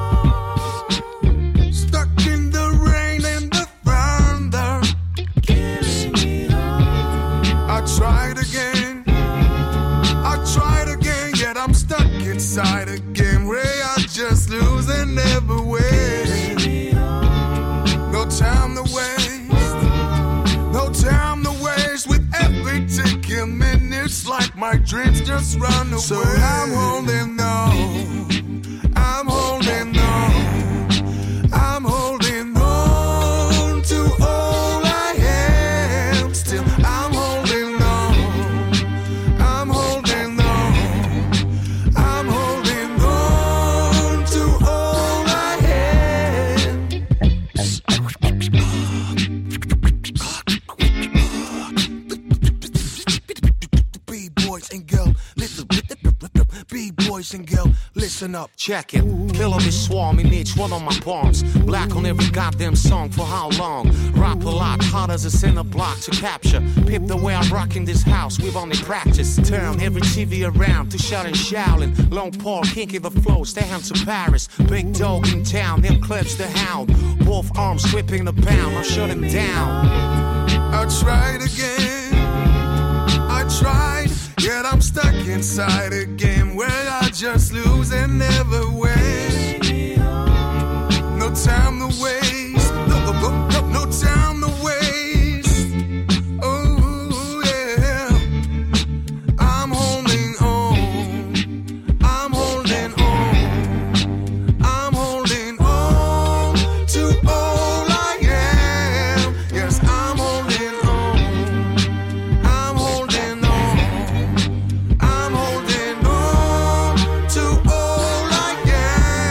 Stuck in the rain and the thunder, killing me all. I tried again, I tried again, yet I'm stuck inside again. Ray, I just lose and never win. No time to waste, no time to waste with every ticking minute's like my dreams just run away. So I'm holding on, I'm holding on, I'm holding on to all I am. Still I'm holding on, I'm holding on, I'm holding on to all I am. B-boys and girls, listen, B-boys and girls, listen up. Check it, killer be swarming each one of my palms. Black on every goddamn song for how long? Rap a lot, hard as a center block to capture. Pip the way I'm rocking this house, we've only practiced. Turn every T V around to shout and shouting. Long Paul, kinky the flow, stay down to Paris. Big dog in town, him clips the hound. Both arms whipping the pound, I'll shut him down. I tried again, I tried, yet I'm stuck inside a game where I just lose and never win. No time to waste, no, no, no, no time to waste. Oh yeah, I'm holding on, I'm holding on, I'm holding on to all I am. Yes, I'm holding on, I'm holding on, I'm holding on to all I am.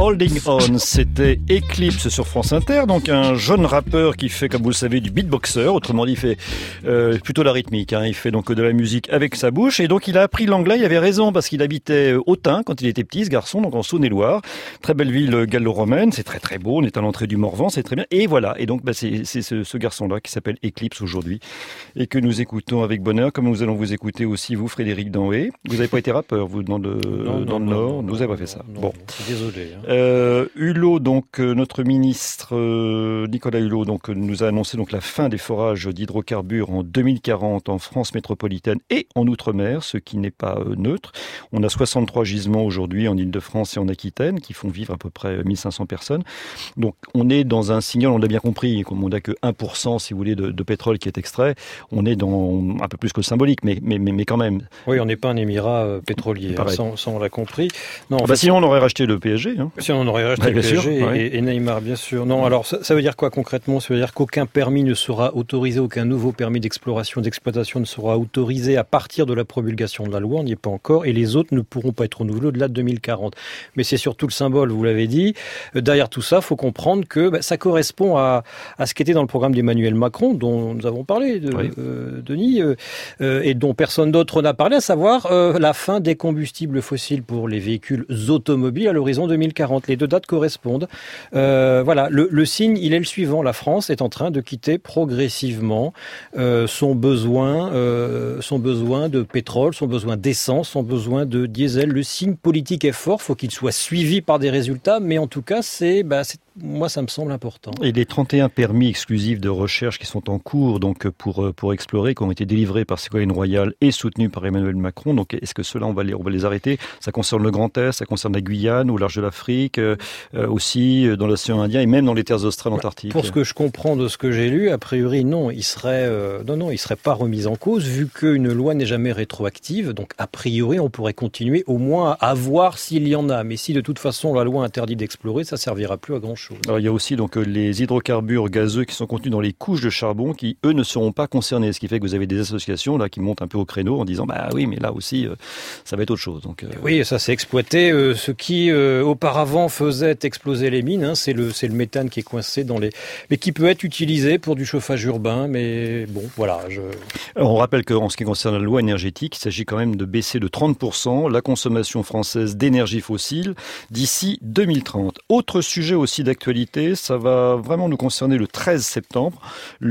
Holding On, c'était Eclipse sur France Inter, donc un jeune rappeur qui fait, comme vous le savez, du beatboxer, autrement dit, il fait euh, plutôt la rythmique, hein. Il fait donc de la musique avec sa bouche, et donc il a appris l'anglais, il avait raison, parce qu'il habitait Autun quand il était petit, ce garçon, donc en Saône-et-Loire, très belle ville gallo-romaine, c'est très très beau, on est à l'entrée du Morvan, c'est très bien, et voilà, et donc bah, c'est, c'est ce, ce garçon-là qui s'appelle Eclipse aujourd'hui, et que nous écoutons avec bonheur, comme nous allons vous écouter aussi, vous, Frédéric Danhé. Vous n'avez pas été rappeur, vous, dans le, non, dans non, le Nord, non, vous non, n'avez pas fait ça. Non, bon. Désolé. Hein. Euh, Hulot, donc, euh, notre ministre euh, Nicolas Hulot, donc, nous a annoncé donc la fin des forages d'hydrocarbures en deux mille quarante en France métropolitaine et en Outre-mer, ce qui n'est pas euh, neutre. On a soixante-trois gisements aujourd'hui en Île-de-France et en Aquitaine qui font vivre à peu près mille cinq cents personnes. Donc, on est dans un signal, on l'a bien compris, comme on n'a que un pour cent, si vous voulez, de, de pétrole qui est extrait, on est dans un peu plus que le symbolique, mais, mais, mais, mais quand même. Oui, on n'est pas un émirat euh, pétrolier, hein, ça, ça on l'a compris. Non, ah bah sinon on aurait racheté le P S G. Hein. Si on aurait racheté bah, le P S G sûr, et, ouais. et Neymar, bien sûr. Non, alors ça, ça veut dire quoi concrètement? Ça veut dire qu'aucun permis ne sera autorisé, aucun nouveau permis d'exploration, d'exploitation ne sera autorisé à partir de la promulgation de la loi, on n'y est pas encore, et les autres ne pourront pas être renouvelés au-delà de deux mille quarante. Mais c'est surtout le symbole, vous l'avez dit. Derrière tout ça, il faut comprendre que bah, ça correspond à, à ce qui était dans le programme d'Emmanuel Macron, dont nous avons parlé, de, oui. euh, Denis, euh, euh, et dont personne d'autre n'a parlé, à savoir euh, la fin des combustibles fossiles pour les véhicules automobiles à l'horizon deux mille quarante. Les deux dates correspondent. Euh, voilà, le, le signe, il est le suivant. La France est en train de quitter progressivement euh, son besoin, euh, son besoin de pétrole, son besoin d'essence, son besoin de diesel. Le signe politique est fort, faut qu'il soit suivi par des résultats, mais en tout cas, c'est, bah, c'est moi, ça me semble important. Et les trente et un permis exclusifs de recherche qui sont en cours donc pour pour explorer, qui ont été délivrés par Ségolène Royal et soutenus par Emmanuel Macron. Donc, est-ce que ceux-là, on va les on va les arrêter? Ça concerne le Grand Est, ça concerne la Guyane, au large de l'Afrique, euh, aussi dans l'océan Indien et même dans les terres australes antarctiques. Pour ce que je comprends de ce que j'ai lu, a priori, non, il serait euh, non non, il serait pas remis en cause vu qu'une loi n'est jamais rétroactive. Donc, a priori, on pourrait continuer au moins à voir s'il y en a. Mais si de toute façon la loi interdit d'explorer, ça servira plus à grand-chose. Alors, il y a aussi donc les hydrocarbures gazeux qui sont contenus dans les couches de charbon qui, eux, ne seront pas concernés. Ce qui fait que vous avez des associations là qui montent un peu au créneau en disant bah oui, mais là aussi, euh, ça va être autre chose. Donc, euh... oui, ça c'est exploité. Euh, ce qui euh, auparavant faisait exploser les mines, hein, c'est le c'est le méthane qui est coincé dans les, mais qui peut être utilisé pour du chauffage urbain. Mais bon, voilà. Je... Alors, on rappelle qu'en ce qui concerne la loi énergétique, il s'agit quand même de baisser de trente pour cent la consommation française d'énergie fossile d'ici deux mille trente. Autre sujet aussi d'actualité. Ça va vraiment nous concerner le treize septembre,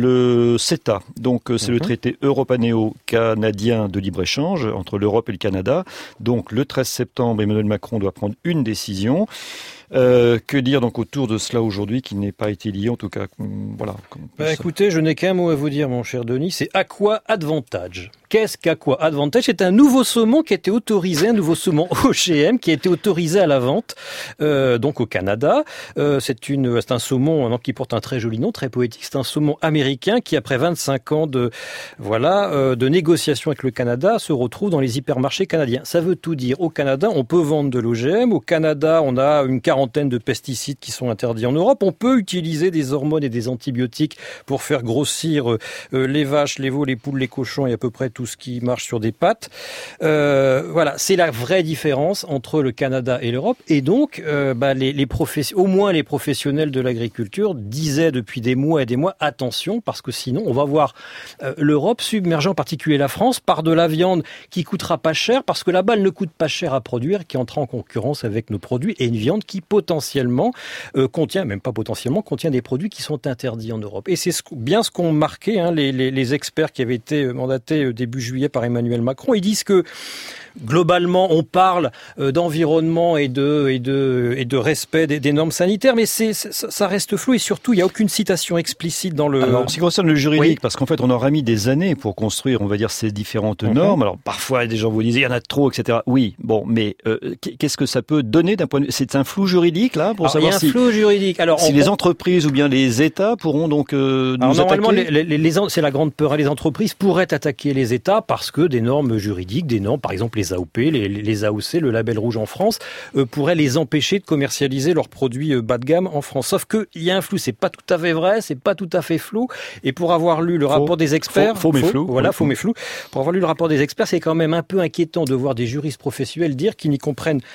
le CETA. Donc, c'est mmh. le traité européano-canadien de libre-échange entre l'Europe et le Canada. Donc, le treize septembre, Emmanuel Macron doit prendre une décision. Euh, que dire donc autour de cela aujourd'hui qui n'est pas été lié en tout cas voilà. Bah, écoutez, je n'ai qu'un mot à vous dire, mon cher Denis, c'est Aqua Advantage. Qu'est-ce qu'Aqua Advantage? C'est un nouveau saumon qui a été autorisé, un nouveau saumon O G M qui a été autorisé à la vente, euh, donc au Canada. Euh, c'est une, c'est un saumon donc, qui porte un très joli nom, très poétique. C'est un saumon américain qui, après vingt-cinq ans de, voilà, euh, de négociations avec le Canada, se retrouve dans les hypermarchés canadiens. Ça veut tout dire. Au Canada, on peut vendre de l'O G M. Au Canada, on a une quarantaine de pesticides qui sont interdits en Europe. On peut utiliser des hormones et des antibiotiques pour faire grossir euh, les vaches, les veaux, les poules, les cochons et à peu près tout ce qui marche sur des pattes. Euh, voilà, c'est la vraie différence entre le Canada et l'Europe. Et donc, euh, bah, les, les professions, au moins les professionnels de l'agriculture disaient depuis des mois et des mois, attention, parce que sinon, on va voir euh, l'Europe submerger, en particulier la France, par de la viande qui coûtera pas cher, parce que là-bas, elle ne coûte pas cher à produire, qui entre en concurrence avec nos produits, et une viande qui potentiellement euh, contient, même pas potentiellement, contient des produits qui sont interdits en Europe. Et c'est ce, bien ce qu'ont marqué hein, les, les, les experts qui avaient été mandatés euh, début juillet par Emmanuel Macron. Ils disent que globalement, on parle euh, d'environnement et de et de et de respect des, des normes sanitaires, mais c'est, c'est ça reste flou et surtout il y a aucune citation explicite dans le. Alors, en ce qui concerne le juridique, oui. parce qu'en fait, on aura mis des années pour construire, on va dire, ces différentes mm-hmm. normes. Alors parfois, des gens vous disent il y en a trop, et cetera. Oui, bon, mais euh, qu'est-ce que ça peut donner d'un point de vue? C'est un flou juridique là pour Alors, savoir il y a un si, flou juridique. Alors, si on, les entreprises ou bien les États pourront donc euh, nous Alors, normalement, attaquer. Les, les, les, c'est la grande peur. Les entreprises pourraient attaquer les États parce que des normes juridiques, des normes, par exemple les A O P, les, les A O C, le label rouge en France, euh, pourraient les empêcher de commercialiser leurs produits euh, bas de gamme en France. Sauf que il y a un flou, c'est pas tout à fait vrai, c'est pas tout à fait flou. Et pour avoir lu le faux, rapport des experts, faux, faux mais faux, flou, voilà, oui. faux mais flou. Pour avoir lu le rapport des experts, c'est quand même un peu inquiétant de voir des juristes professionnels dire qu'ils n'y comprennent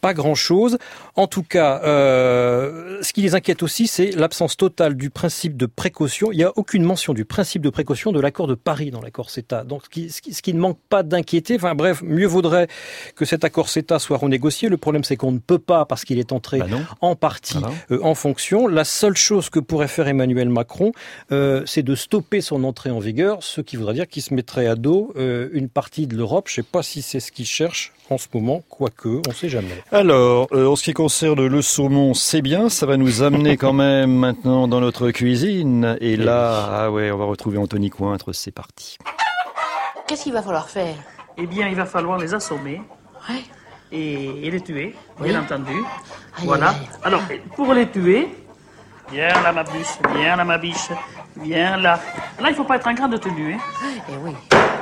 pas grand-chose. En tout cas, euh, ce qui les inquiète aussi, c'est l'absence totale du principe de précaution. Il n'y a aucune mention du principe de précaution de l'accord de Paris dans l'accord CETA. Donc, ce qui, ce qui, ce qui ne manque pas d'inquiéter. Enfin bref, mieux vaudrait que cet accord CETA soit renégocié. Le problème, c'est qu'on ne peut pas parce qu'il est entré bah en partie ah euh, en fonction. La seule chose que pourrait faire Emmanuel Macron, euh, c'est de stopper son entrée en vigueur, ce qui voudrait dire qu'il se mettrait à dos euh, une partie de l'Europe. Je ne sais pas si c'est ce qu'il cherche en ce moment, quoique, on ne sait jamais. Alors, euh, en ce qui concerne le saumon, c'est bien, ça va nous amener quand même maintenant dans notre cuisine. Et là, ah ouais, on va retrouver Anthony Cointre, c'est parti. Qu'est-ce qu'il va falloir faire? Eh bien, il va falloir les assommer. Ouais. Et, et les tuer, Oui. bien entendu. Aïe, Voilà. aïe, aïe. Alors, pour les tuer, viens là ma bûche, viens là ma biche, viens là. Là, il ne faut pas être en grande tenue. Hein. Eh oui.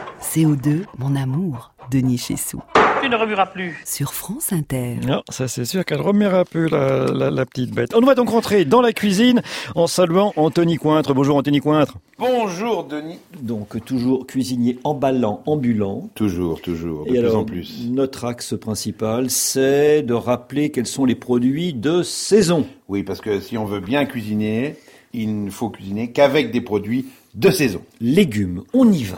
C O deux, mon amour, Denis Chessou. Tu ne remueras plus. Sur France Inter. Non, ça c'est sûr qu'elle remuera plus la, la, la petite bête. On va donc rentrer dans la cuisine en saluant Anthony Cointre. Bonjour Anthony Cointre. Bonjour Denis. Donc toujours cuisinier emballant, ambulant. Toujours, toujours, de Et plus alors, en plus. notre axe principal, c'est de rappeler quels sont les produits de saison. Oui, parce que si on veut bien cuisiner, il ne faut cuisiner qu'avec des produits de saison. Légumes, on y va.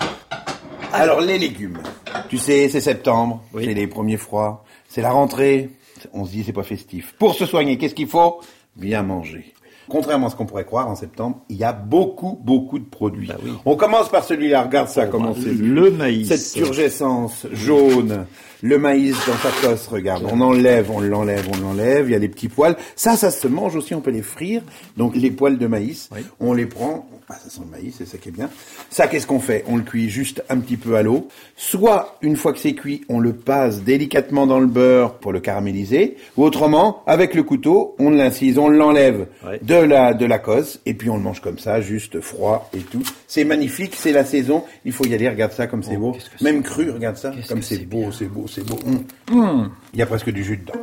Alors les légumes, tu sais, c'est septembre, Oui. c'est les premiers froids, c'est la rentrée, on se dit c'est pas festif. Pour se soigner, qu'est-ce qu'il faut? Bien manger. Contrairement à ce qu'on pourrait croire, en septembre, il y a beaucoup, beaucoup de produits. Bah oui. On commence par celui-là, regarde ça, comment c'est. Le maïs. Cette turgescence jaune, le maïs dans sa cosse, regarde, on enlève, on l'enlève, on l'enlève, il y a les petits poils. Ça, ça se mange aussi, on peut les frire. Donc les poils de maïs, Oui. on les prend, ah, ça sent le maïs, c'est ça qui est bien. Ça, qu'est-ce qu'on fait? On le cuit juste un petit peu à l'eau. Soit, une fois que c'est cuit, on le passe délicatement dans le beurre pour le caraméliser. Ou autrement, avec le couteau, on l'incise, on l'enlève Ouais. de la, de la cosse, et puis on le mange comme ça, juste froid et tout. C'est magnifique, c'est la saison, il faut y aller, regarde ça comme c'est Oh, beau. qu'est-ce que c'est Même cru, regarde ça, Qu'est-ce comme que c'est c'est beau, bien. c'est beau, c'est beau. Hum. Hum. Il y a presque du jus dedans.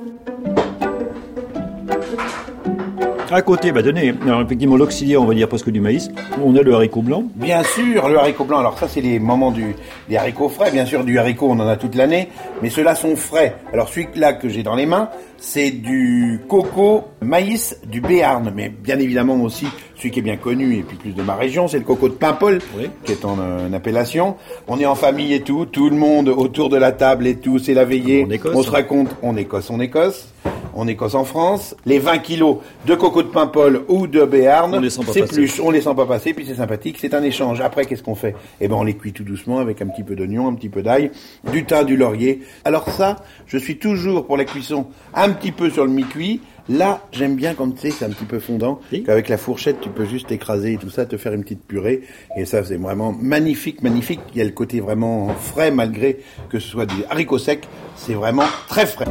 À côté, bah donnez, alors effectivement l'auxiliaire, on va dire presque du maïs. On a le haricot blanc. Bien sûr, le haricot blanc. Alors ça, c'est les moments du, des haricots frais. Bien sûr, du haricot, on en a toute l'année, mais ceux-là sont frais. Alors celui-là que j'ai dans les mains, c'est du coco maïs du Béarn, mais bien évidemment aussi celui qui est bien connu et puis plus de ma région, c'est le coco de Paimpol, Oui. qui est en, euh, en appellation. On est en famille et tout, tout le monde autour de la table et tout, c'est la veillée. En Écosse. On se raconte, on Écosse, on Écosse. On Écosse en France, les vingt kilos de coco de Paimpol ou de Béarn, On les sent pas c'est passer. plus, on les sent pas passer, puis c'est sympathique, c'est un échange. Après, qu'est-ce qu'on fait? Eh ben, on les cuit tout doucement avec un petit peu d'oignon, un petit peu d'ail, du thym, du laurier. Alors ça, je suis toujours pour la cuisson un petit peu sur le mi-cuit. Là, j'aime bien quand tu sais, c'est un petit peu fondant, Oui. qu'avec la fourchette, tu peux juste écraser et tout ça, te faire une petite purée. Et ça, c'est vraiment magnifique, magnifique. Il y a le côté vraiment frais, malgré que ce soit des haricots secs. C'est vraiment très frais.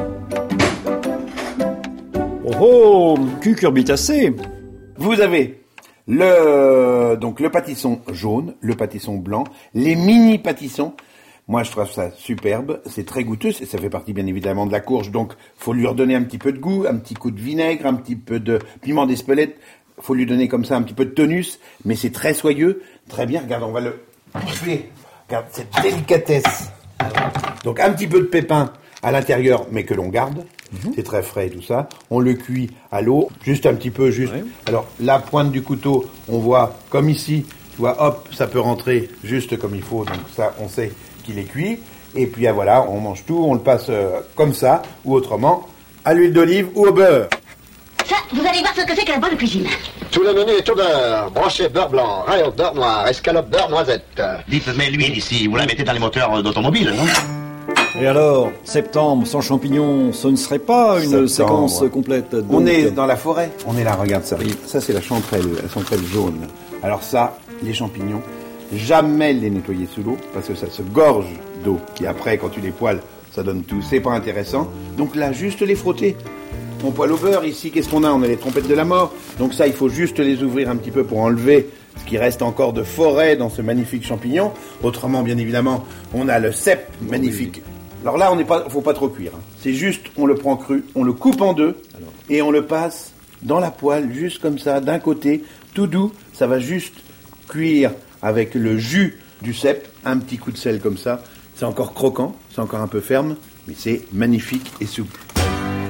Oh, oh, cucurbitacé. Vous avez le donc le pâtisson jaune, le pâtisson blanc, les mini pâtissons. Moi, je trouve ça superbe. C'est très goûteux. Ça fait partie, bien évidemment, de la courge. Donc, faut lui redonner un petit peu de goût, un petit coup de vinaigre, un petit peu de piment d'Espelette. Faut lui donner comme ça un petit peu de tonus. Mais c'est très soyeux. Très bien. Regarde, on va le bouffer. Regarde cette délicatesse. Donc, un petit peu de pépins à l'intérieur, mais que l'on garde. Mmh. C'est très frais et tout ça. On le cuit à l'eau, juste un petit peu, juste. Ouais. Alors, la pointe du couteau, on voit, comme ici, tu vois, hop, ça peut rentrer juste comme il faut. Donc ça, on sait qu'il est cuit. Et puis, ah, voilà, on mange tout, on le passe euh, comme ça, ou autrement, à l'huile d'olive ou au beurre. Ça, vous allez voir ce que c'est que la bonne cuisine. Tout le menu est au beurre. Broché beurre blanc, rayon beurre noir, escalope beurre noisette. Dites, mais l'huile ici, vous la mettez dans les moteurs d'automobile, non? Et alors, septembre sans champignons, ce ne serait pas une septembre. Séquence complète. Donc... On est dans la forêt. On est là, regarde ça. Oui. Ça, c'est la chanterelle, la chanterelle jaune. Alors ça, les champignons, jamais les nettoyer sous l'eau, parce que ça se gorge d'eau. Et après, quand tu les poêles, ça donne tout. C'est pas intéressant. Donc là, juste les frotter. On poêle au beurre. Ici, qu'est-ce qu'on a? On a les trompettes de la mort. Donc ça, il faut juste les ouvrir un petit peu pour enlever ce qui reste encore de forêt dans ce magnifique champignon. Autrement, bien évidemment, on a le cèpe magnifique. Oui, oui. Alors là, on n'est pas, faut pas trop cuire. Hein. C'est juste, on le prend cru, on le coupe en deux Alors. et on le passe dans la poêle, juste comme ça, d'un côté, tout doux. Ça va juste cuire avec le jus du cèpe, un petit coup de sel comme ça. C'est encore croquant, c'est encore un peu ferme, mais c'est magnifique et souple.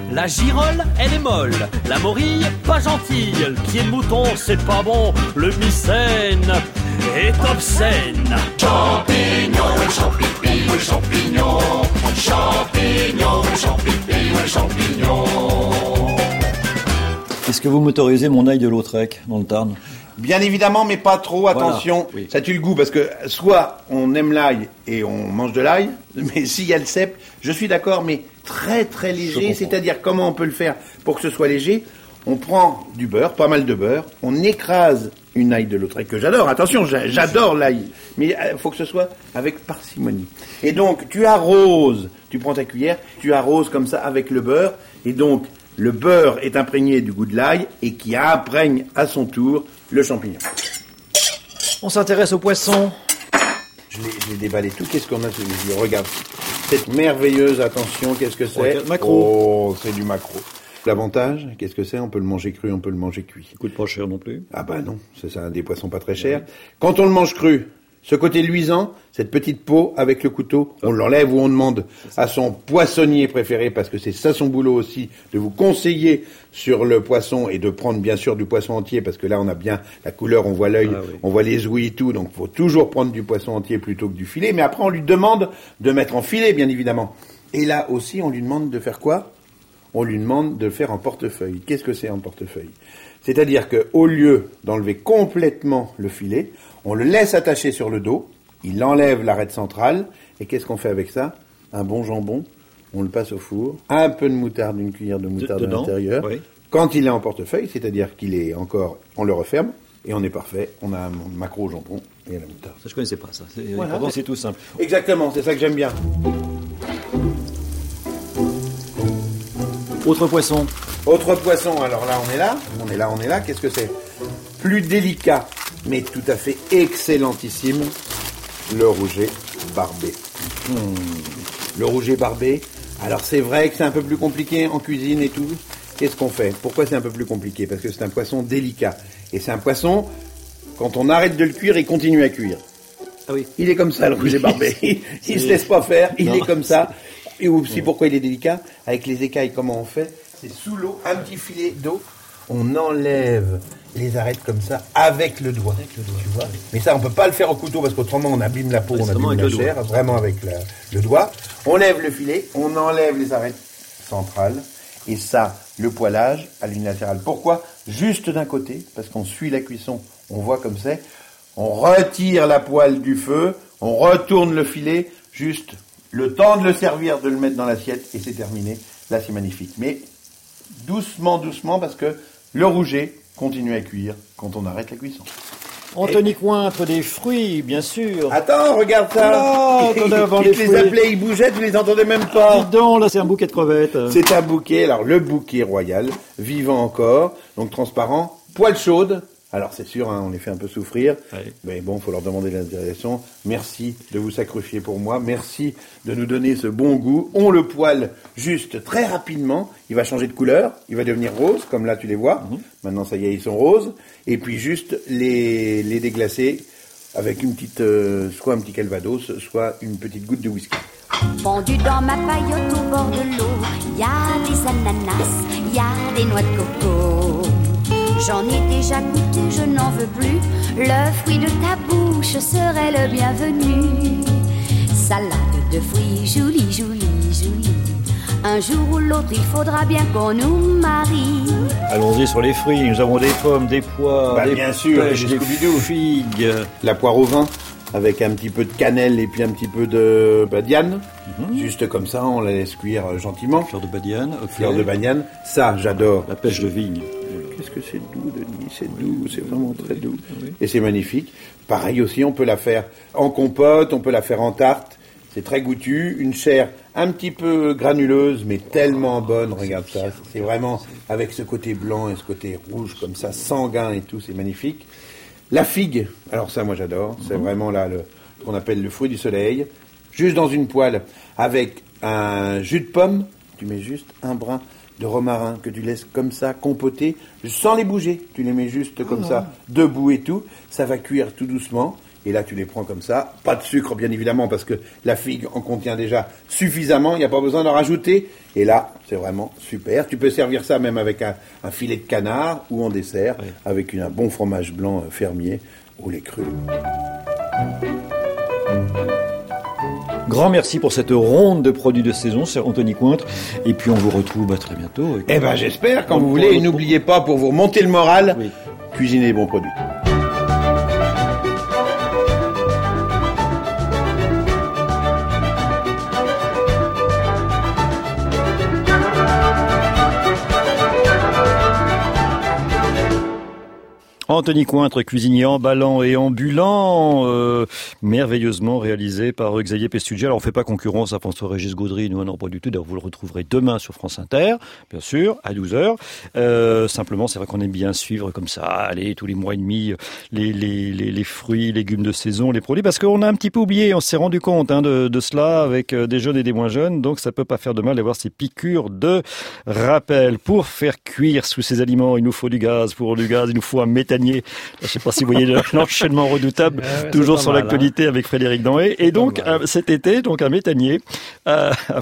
La girole, elle est molle. La morille, pas gentille. Le pied de mouton, c'est pas bon. Le mycène est obscène. Champignons, champignons, oui, champignons. Champignons, champignons, oui, champignons. Est-ce que vous m'autorisez mon ail de Lautrec dans le Tarn? Bien évidemment, mais pas trop, attention, voilà, oui. Ça tue le goût, parce que soit on aime l'ail et on mange de l'ail, mais s'il y a le cèpe, je suis d'accord, mais très très léger, c'est-à-dire comment on peut le faire pour que ce soit léger? On prend du beurre, pas mal de beurre, on écrase une ail de Lautrec, que j'adore, attention, j'adore l'ail, mais il faut que ce soit avec parcimonie. Et donc, tu arroses, tu prends ta cuillère, tu arroses comme ça avec le beurre, et donc, le beurre est imprégné du goût de l'ail, et qui imprègne à son tour le champignon. On s'intéresse au poisson. Je l'ai, je l'ai déballé tout. Qu'est-ce qu'on a sous les yeux? Regarde. Cette merveilleuse, attention, qu'est-ce que c'est? Regarde, maquereau. Oh, c'est du maquereau. L'avantage, qu'est-ce que c'est? On peut le manger cru, on peut le manger cuit. Ça coûte pas cher non plus. Ah bah non, c'est ça, des poissons pas très chers. Quand on le mange cru, ce côté luisant, cette petite peau avec le couteau, on l'enlève ou on demande à son poissonnier préféré, parce que c'est ça son boulot aussi, de vous conseiller sur le poisson et de prendre bien sûr du poisson entier, parce que là on a bien la couleur, on voit l'œil, ah, oui. On voit les ouïes et tout, donc il faut toujours prendre du poisson entier plutôt que du filet, mais après on lui demande de mettre en filet bien évidemment. Et là aussi on lui demande de faire quoi? On lui demande de faire en portefeuille. Qu'est-ce que c'est en portefeuille? C'est-à-dire qu'au lieu d'enlever complètement le filet, on le laisse attacher sur le dos, il enlève l'arête centrale, et qu'est-ce qu'on fait avec ça? Un bon jambon, on le passe au four, un peu de moutarde, une cuillère de moutarde à l'intérieur. Oui. Quand il est en portefeuille, c'est-à-dire qu'il est encore, on le referme, et on est parfait, on a un maquereau au jambon et à la moutarde. Ça je connaissais pas ça, c'est, voilà, pourtant c'est tout simple. Exactement, c'est ça que j'aime bien. Autre poisson. Autre poisson, alors là on est là, on est là, on est là, qu'est-ce que c'est? Plus délicat, mais tout à fait excellentissime, le rouget barbé. Mmh. Le rouget barbé, alors c'est vrai que c'est un peu plus compliqué en cuisine et tout. Qu'est-ce qu'on fait? Pourquoi c'est un peu plus compliqué? Parce que c'est un poisson délicat. Et c'est un poisson, quand on arrête de le cuire, il continue à cuire. Ah oui. Il est comme ça, le rouget barbé. Il, il se laisse pas faire, il non. est comme ça. Et aussi, pourquoi il est délicat? Avec les écailles, comment on fait? C'est sous l'eau, un petit filet d'eau. On enlève les arêtes comme ça avec le doigt. Avec le doigt. Tu vois. Mais ça, on peut pas le faire au couteau parce qu'autrement, on abîme la peau, ouais, on abîme la chair. Vraiment avec la, le doigt. On lève le filet, on enlève les arêtes centrales. Et ça, le poêlage à l'unilatéral. Pourquoi? Juste d'un côté, parce qu'on suit la cuisson, on voit comme c'est. On retire la poêle du feu, on retourne le filet, juste le temps de le servir, de le mettre dans l'assiette, et c'est terminé. Là, c'est magnifique. Mais doucement, doucement, parce que le rouget continue à cuire quand on arrête la cuisson. Anthony Cointre, des fruits, bien sûr. Attends, regarde ça. Oh, il avant les, les appelait, ils bougeaient, tu les entendais même pas. Dis donc, là, c'est un bouquet de crevettes. C'est un bouquet, alors le bouquet royal, vivant encore, donc transparent, poêle chaude. Alors c'est sûr, hein, on les fait un peu souffrir, oui. Mais bon, il faut leur demander l'intégration. Merci de vous sacrifier pour moi, merci de nous donner ce bon goût. On le poêle juste très rapidement, il va changer de couleur, il va devenir rose, comme là tu les vois. Mm-hmm. Maintenant ça y est, ils sont roses. Et puis juste les, les déglacer avec une petite, euh, soit un petit calvados, soit une petite goutte de whisky. Pendu dans ma paillote au bord de l'eau, il y a des ananas, il y a des noix de coco. J'en ai déjà goûté, je n'en veux plus. Le fruit de ta bouche serait le bienvenu. Salade de fruits, jolie, jolie, jolie. Un jour ou l'autre, il faudra bien qu'on nous marie. Allons-y sur les fruits. Nous avons des pommes, des poires, bah, des bien sûr, pêches, des figues. La poire au vin, avec un petit peu de cannelle et puis un petit peu de badiane. Mm-hmm. Juste comme ça, on la laisse cuire gentiment. Fleur de badiane. Okay. Fleur de badiane, ça, j'adore. La pêche de vigne. Qu'est-ce que c'est doux, Denis, c'est doux, c'est vraiment très doux. Oui. Et c'est magnifique. Pareil aussi, on peut la faire en compote, on peut la faire en tarte. C'est très goûtu. Une chair un petit peu granuleuse, mais tellement bonne. Regarde ça. C'est vraiment avec ce côté blanc et ce côté rouge comme ça, sanguin et tout, c'est magnifique. La figue, alors ça, moi j'adore. C'est mmh. vraiment là le, ce qu'on appelle le fruit du soleil. Juste dans une poêle avec un jus de pomme. Tu mets juste un brin de romarin que tu laisses comme ça compoter sans les bouger, tu les mets juste comme ah. ça debout et tout, ça va cuire tout doucement Et là, tu les prends comme ça. Pas de sucre, bien évidemment, parce que la figue en contient déjà suffisamment. Il n'y a pas besoin d'en rajouter. Et là, c'est vraiment super. Tu peux servir ça même avec un, un filet de canard ou en dessert, oui. avec une, un bon fromage blanc fermier au lait cru. Grand merci pour cette ronde de produits de saison, c'est Anthony Cointre. Et puis on vous retrouve bah, très bientôt. Eh ben j'espère, quand vous voulez. Et n'oubliez pas, pour vous remonter le moral, oui. cuisinez les bons produits. Anthony Cointre, cuisinier emballant et ambulant, euh, merveilleusement réalisé par Xavier Pestugia. Alors on ne fait pas concurrence à François-Régis Gaudry, nous non pas du tout. D'ailleurs vous le retrouverez demain sur France Inter, bien sûr, à douze heures. Euh, simplement c'est vrai qu'on aime bien suivre comme ça, allez, tous les mois et demi, les, les, les, les fruits, légumes de saison, les produits, parce qu'on a un petit peu oublié, on s'est rendu compte hein, de, de cela avec des jeunes et des moins jeunes, donc ça peut pas faire de mal d'avoir ces piqûres de rappel. Pour faire cuire sous ces aliments, il nous faut du gaz. Pour du gaz, il nous faut un méthanier. Je ne sais pas si vous voyez l'enchaînement redoutable, ouais, toujours sur mal, l'actualité hein. avec Frédéric Danhé. Et donc, euh, cet été, donc un méthanier a, a,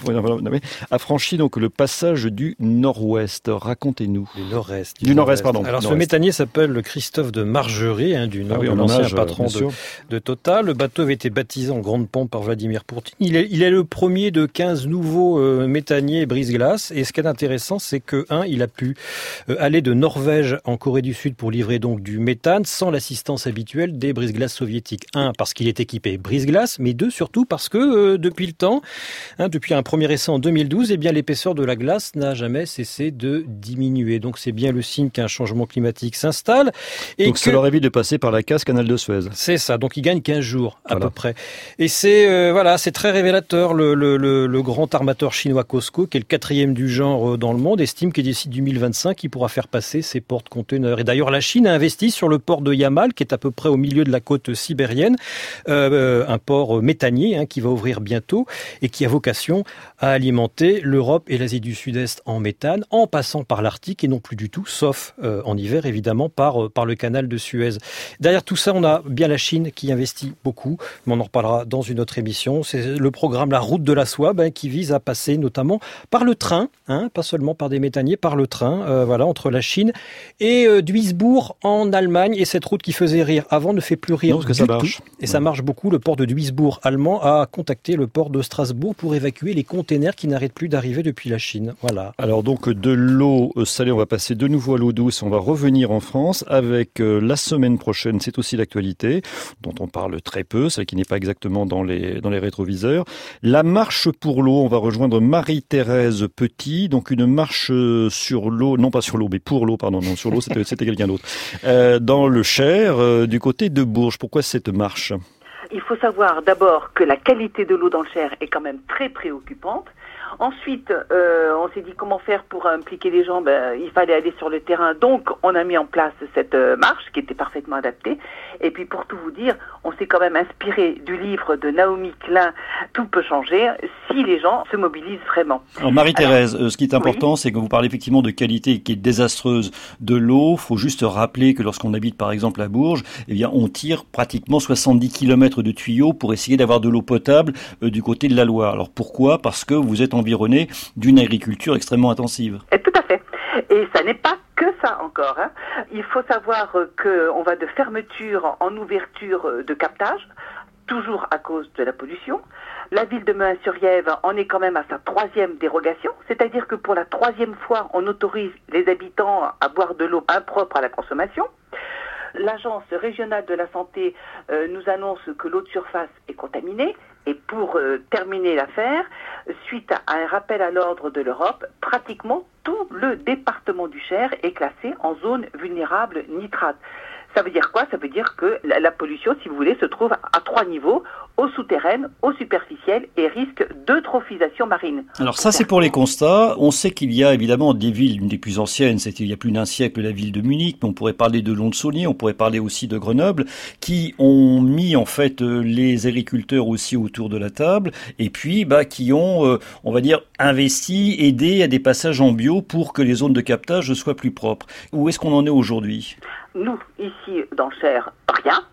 a franchi donc le passage du Nord-Ouest. Racontez-nous. Du Nord-Est. Du, du Nord-Est, pardon. Alors, Nord-Est. Ce méthanier s'appelle Christophe de Margerie, hein, du Nord, ah oui, l'ancien hommage, patron de, de Total. Le bateau avait été baptisé en grande pompe par Vladimir Poutine. Il est, il est le premier de quinze nouveaux euh, méthaniers brise-glace. Et ce qui est intéressant, c'est que, un, il a pu euh, aller de Norvège en Corée du Sud pour livrer donc du méthane sans l'assistance habituelle des brise-glaces soviétiques. Un, parce qu'il est équipé brise-glace, mais deux, surtout parce que euh, depuis le temps, hein, depuis un premier essai en deux mille douze, eh bien l'épaisseur de la glace n'a jamais cessé de diminuer. Donc c'est bien le signe qu'un changement climatique s'installe. Et donc que... ça leur évite de passer par la casse Canal de Suez. C'est ça, donc ils gagnent quinze jours à voilà. peu près. Et c'est euh, voilà, c'est très révélateur. Le, le, le, le grand armateur chinois COSCO, qui est le quatrième du genre dans le monde, estime que d'ici deux mille vingt-cinq, il pourra faire passer ses porte-conteneurs. Et d'ailleurs, la Chine a investi sur le port de Yamal, qui est à peu près au milieu de la côte sibérienne, euh, un port méthanier hein, qui va ouvrir bientôt et qui a vocation à alimenter l'Europe et l'Asie du Sud-Est en méthane, en passant par l'Arctique et non plus du tout, sauf euh, en hiver évidemment, par, par le canal de Suez. Derrière tout ça, on a bien la Chine qui investit beaucoup, mais on en reparlera dans une autre émission. C'est le programme La Route de la Soie ben, qui vise à passer notamment par le train, hein, pas seulement par des méthaniers, par le train, euh, voilà, entre la Chine et euh, Duisbourg en Allemagne. Et cette route qui faisait rire avant ne fait plus rire non, parce que du ça marche. tout. Et ouais. ça marche beaucoup. Le port de Duisbourg allemand a contacté le port de Strasbourg pour évacuer les containers qui n'arrêtent plus d'arriver depuis la Chine. Voilà. Alors donc de l'eau salée, on va passer de nouveau à l'eau douce. On va revenir en France avec euh, la semaine prochaine. C'est aussi l'actualité dont on parle très peu, celle qui n'est pas exactement dans les dans les rétroviseurs. La marche pour l'eau. On va rejoindre Marie-Thérèse Petit. Donc une marche sur l'eau, non pas sur l'eau, mais pour l'eau, pardon, non sur l'eau, c'était, c'était quelqu'un d'autre. Euh, dans le Cher, euh, du côté de Bourges. Pourquoi cette marche ? Il faut savoir d'abord que la qualité de l'eau dans le Cher est quand même très préoccupante. Ensuite, euh, on s'est dit comment faire pour impliquer les gens. Ben, il fallait aller sur le terrain, donc on a mis en place cette euh, marche qui était parfaitement adaptée. Et puis pour tout vous dire, on s'est quand même inspiré du livre de Naomi Klein, Tout peut changer, si les gens se mobilisent vraiment. Alors Marie-Thérèse, Alors, ce qui est important, oui. c'est que vous parlez effectivement de qualité qui est désastreuse de l'eau. Il faut juste rappeler que lorsqu'on habite par exemple à Bourges, eh bien on tire pratiquement soixante-dix kilomètres de tuyaux pour essayer d'avoir de l'eau potable euh, du côté de la Loire. Alors pourquoi ? Parce que vous êtes environné d'une agriculture extrêmement intensive. Et tout à fait. Et ça n'est pas que ça encore. Hein. Il faut savoir qu'on va de fermeture en ouverture de captage, toujours à cause de la pollution. La ville de Mehun-sur-Yèvre en est quand même à sa troisième dérogation, c'est-à-dire que pour la troisième fois, on autorise les habitants à boire de l'eau impropre à la consommation. L'agence régionale de la santé euh, nous annonce que l'eau de surface est contaminée. Et pour euh, terminer l'affaire, suite à un rappel à l'ordre de l'Europe, pratiquement tout le département du Cher est classé en zone vulnérable nitrate. Ça veut dire quoi ? Ça veut dire que la, la pollution, si vous voulez, se trouve à trois niveaux, eau souterraine, eau superficielle et risque d'eutrophisation marine. Alors ça, c'est pour les constats. On sait qu'il y a évidemment des villes, une des plus anciennes, c'était il y a plus d'un siècle la ville de Munich, mais on pourrait parler de Lons-Saunier, on pourrait parler aussi de Grenoble, qui ont mis en fait les agriculteurs aussi autour de la table, et puis bah qui ont, euh, on va dire, investi, aidé à des passages en bio pour que les zones de captage soient plus propres. Où est-ce qu'on en est aujourd'hui ? Nous, ici, dans le Cher, rien.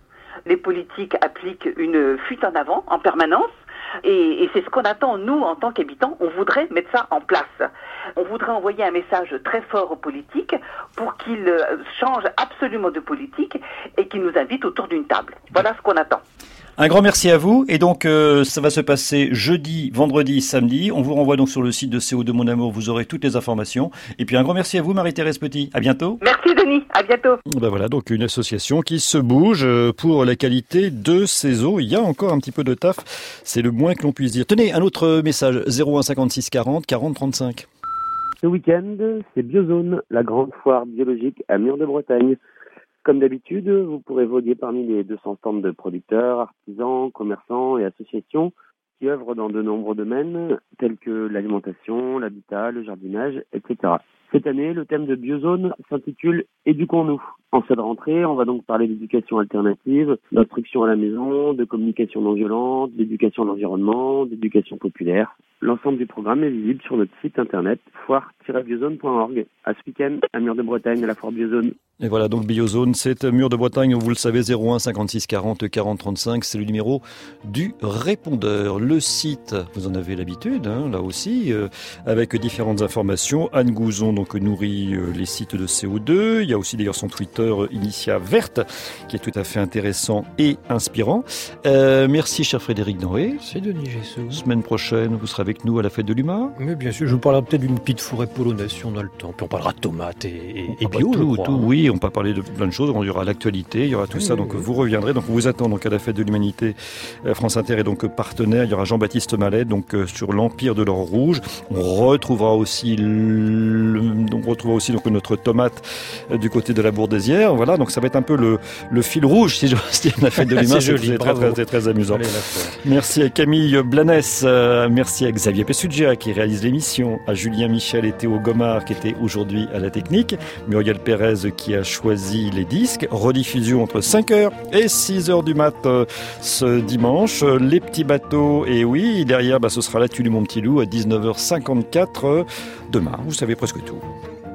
les politiques appliquent une fuite en avant en permanence. Et, et c'est ce qu'on attend, nous, en tant qu'habitants. On voudrait mettre ça en place. On voudrait envoyer un message très fort aux politiques pour qu'ils changent absolument de politique et qu'ils nous invitent autour d'une table. Voilà ce qu'on attend. Un grand merci à vous. Et donc, euh, ça va se passer jeudi, vendredi, samedi. On vous renvoie donc sur le site de C O deux Mon Amour. Vous aurez toutes les informations. Et puis, un grand merci à vous, Marie-Thérèse Petit. À bientôt. Merci, Denis. À bientôt. Ben voilà, donc une association qui se bouge pour la qualité de ses eaux. Il y a encore un petit peu de taf. C'est le moins que l'on puisse dire. Tenez, un autre message. zéro un cinquante-six quarante quarante trente-cinq. Ce week-end, c'est Biozone, la grande foire biologique à Mur de Bretagne. Comme d'habitude, vous pourrez voguer parmi les deux cents stands de producteurs, artisans, commerçants et associations qui œuvrent dans de nombreux domaines tels que l'alimentation, l'habitat, le jardinage, et cetera. Cette année, le thème de Biozone s'intitule « Éduquons-nous ». En cette rentrée, on va donc parler d'éducation alternative, d'instruction à la maison, de communication non violente, d'éducation à l'environnement, d'éducation populaire. L'ensemble du programme est visible sur notre site internet foire tiret biozone point org. À ce week-end, à Mur de Bretagne, à la foire Biozone. Et voilà, donc Biozone, c'est Mur de Bretagne, vous le savez, zéro un cinquante-six quarante quarante trente-cinq, c'est le numéro du répondeur. Le site, vous en avez l'habitude, hein, là aussi, euh, avec différentes informations. Anne Gouzon donc nourrit euh, les sites de C O deux. Il y a aussi d'ailleurs son Twitter euh, Initia Verte, qui est tout à fait intéressant et inspirant. Euh, merci, cher Frédéric Denré. C'est Denis Gessou. Semaine prochaine, vous serez avec nous à la fête de l'U M A. Mais bien sûr, je vous parlerai peut-être d'une petite forêt polonaise si on a le temps. Puis on parlera de tomates et, et, et bio, tout, je crois. Tout, oui, on peut parler de plein de choses. Il y aura l'actualité, il y aura tout oui, ça. Donc oui. Vous reviendrez. Donc on vous attend donc à la fête de l'Humanité. France Inter est donc partenaire. Il y aura Jean-Baptiste Mallet donc euh, sur l'Empire de l'Or Rouge. On retrouvera aussi, le, on retrouvera aussi donc notre tomate euh, du côté de la Bourdesière. Voilà. Donc ça va être un peu le, le fil rouge si j'ose dire la fête de l'Humanité. C'est joli, c'est très, très, très, très amusant. Allez, merci à Camille Blanès. Euh, merci à Xavier Pessugia qui réalise l'émission. À Julien Michel et Théo Gomard qui étaient aujourd'hui à la technique. Muriel Pérez qui a choisi les disques. Rediffusion entre cinq heures et six heures du mat euh, ce dimanche. Euh, les petits bateaux, et oui, derrière, bah, ce sera la Tue du Mon Petit Loup à dix-neuf heures cinquante-quatre euh, demain. Vous savez presque tout.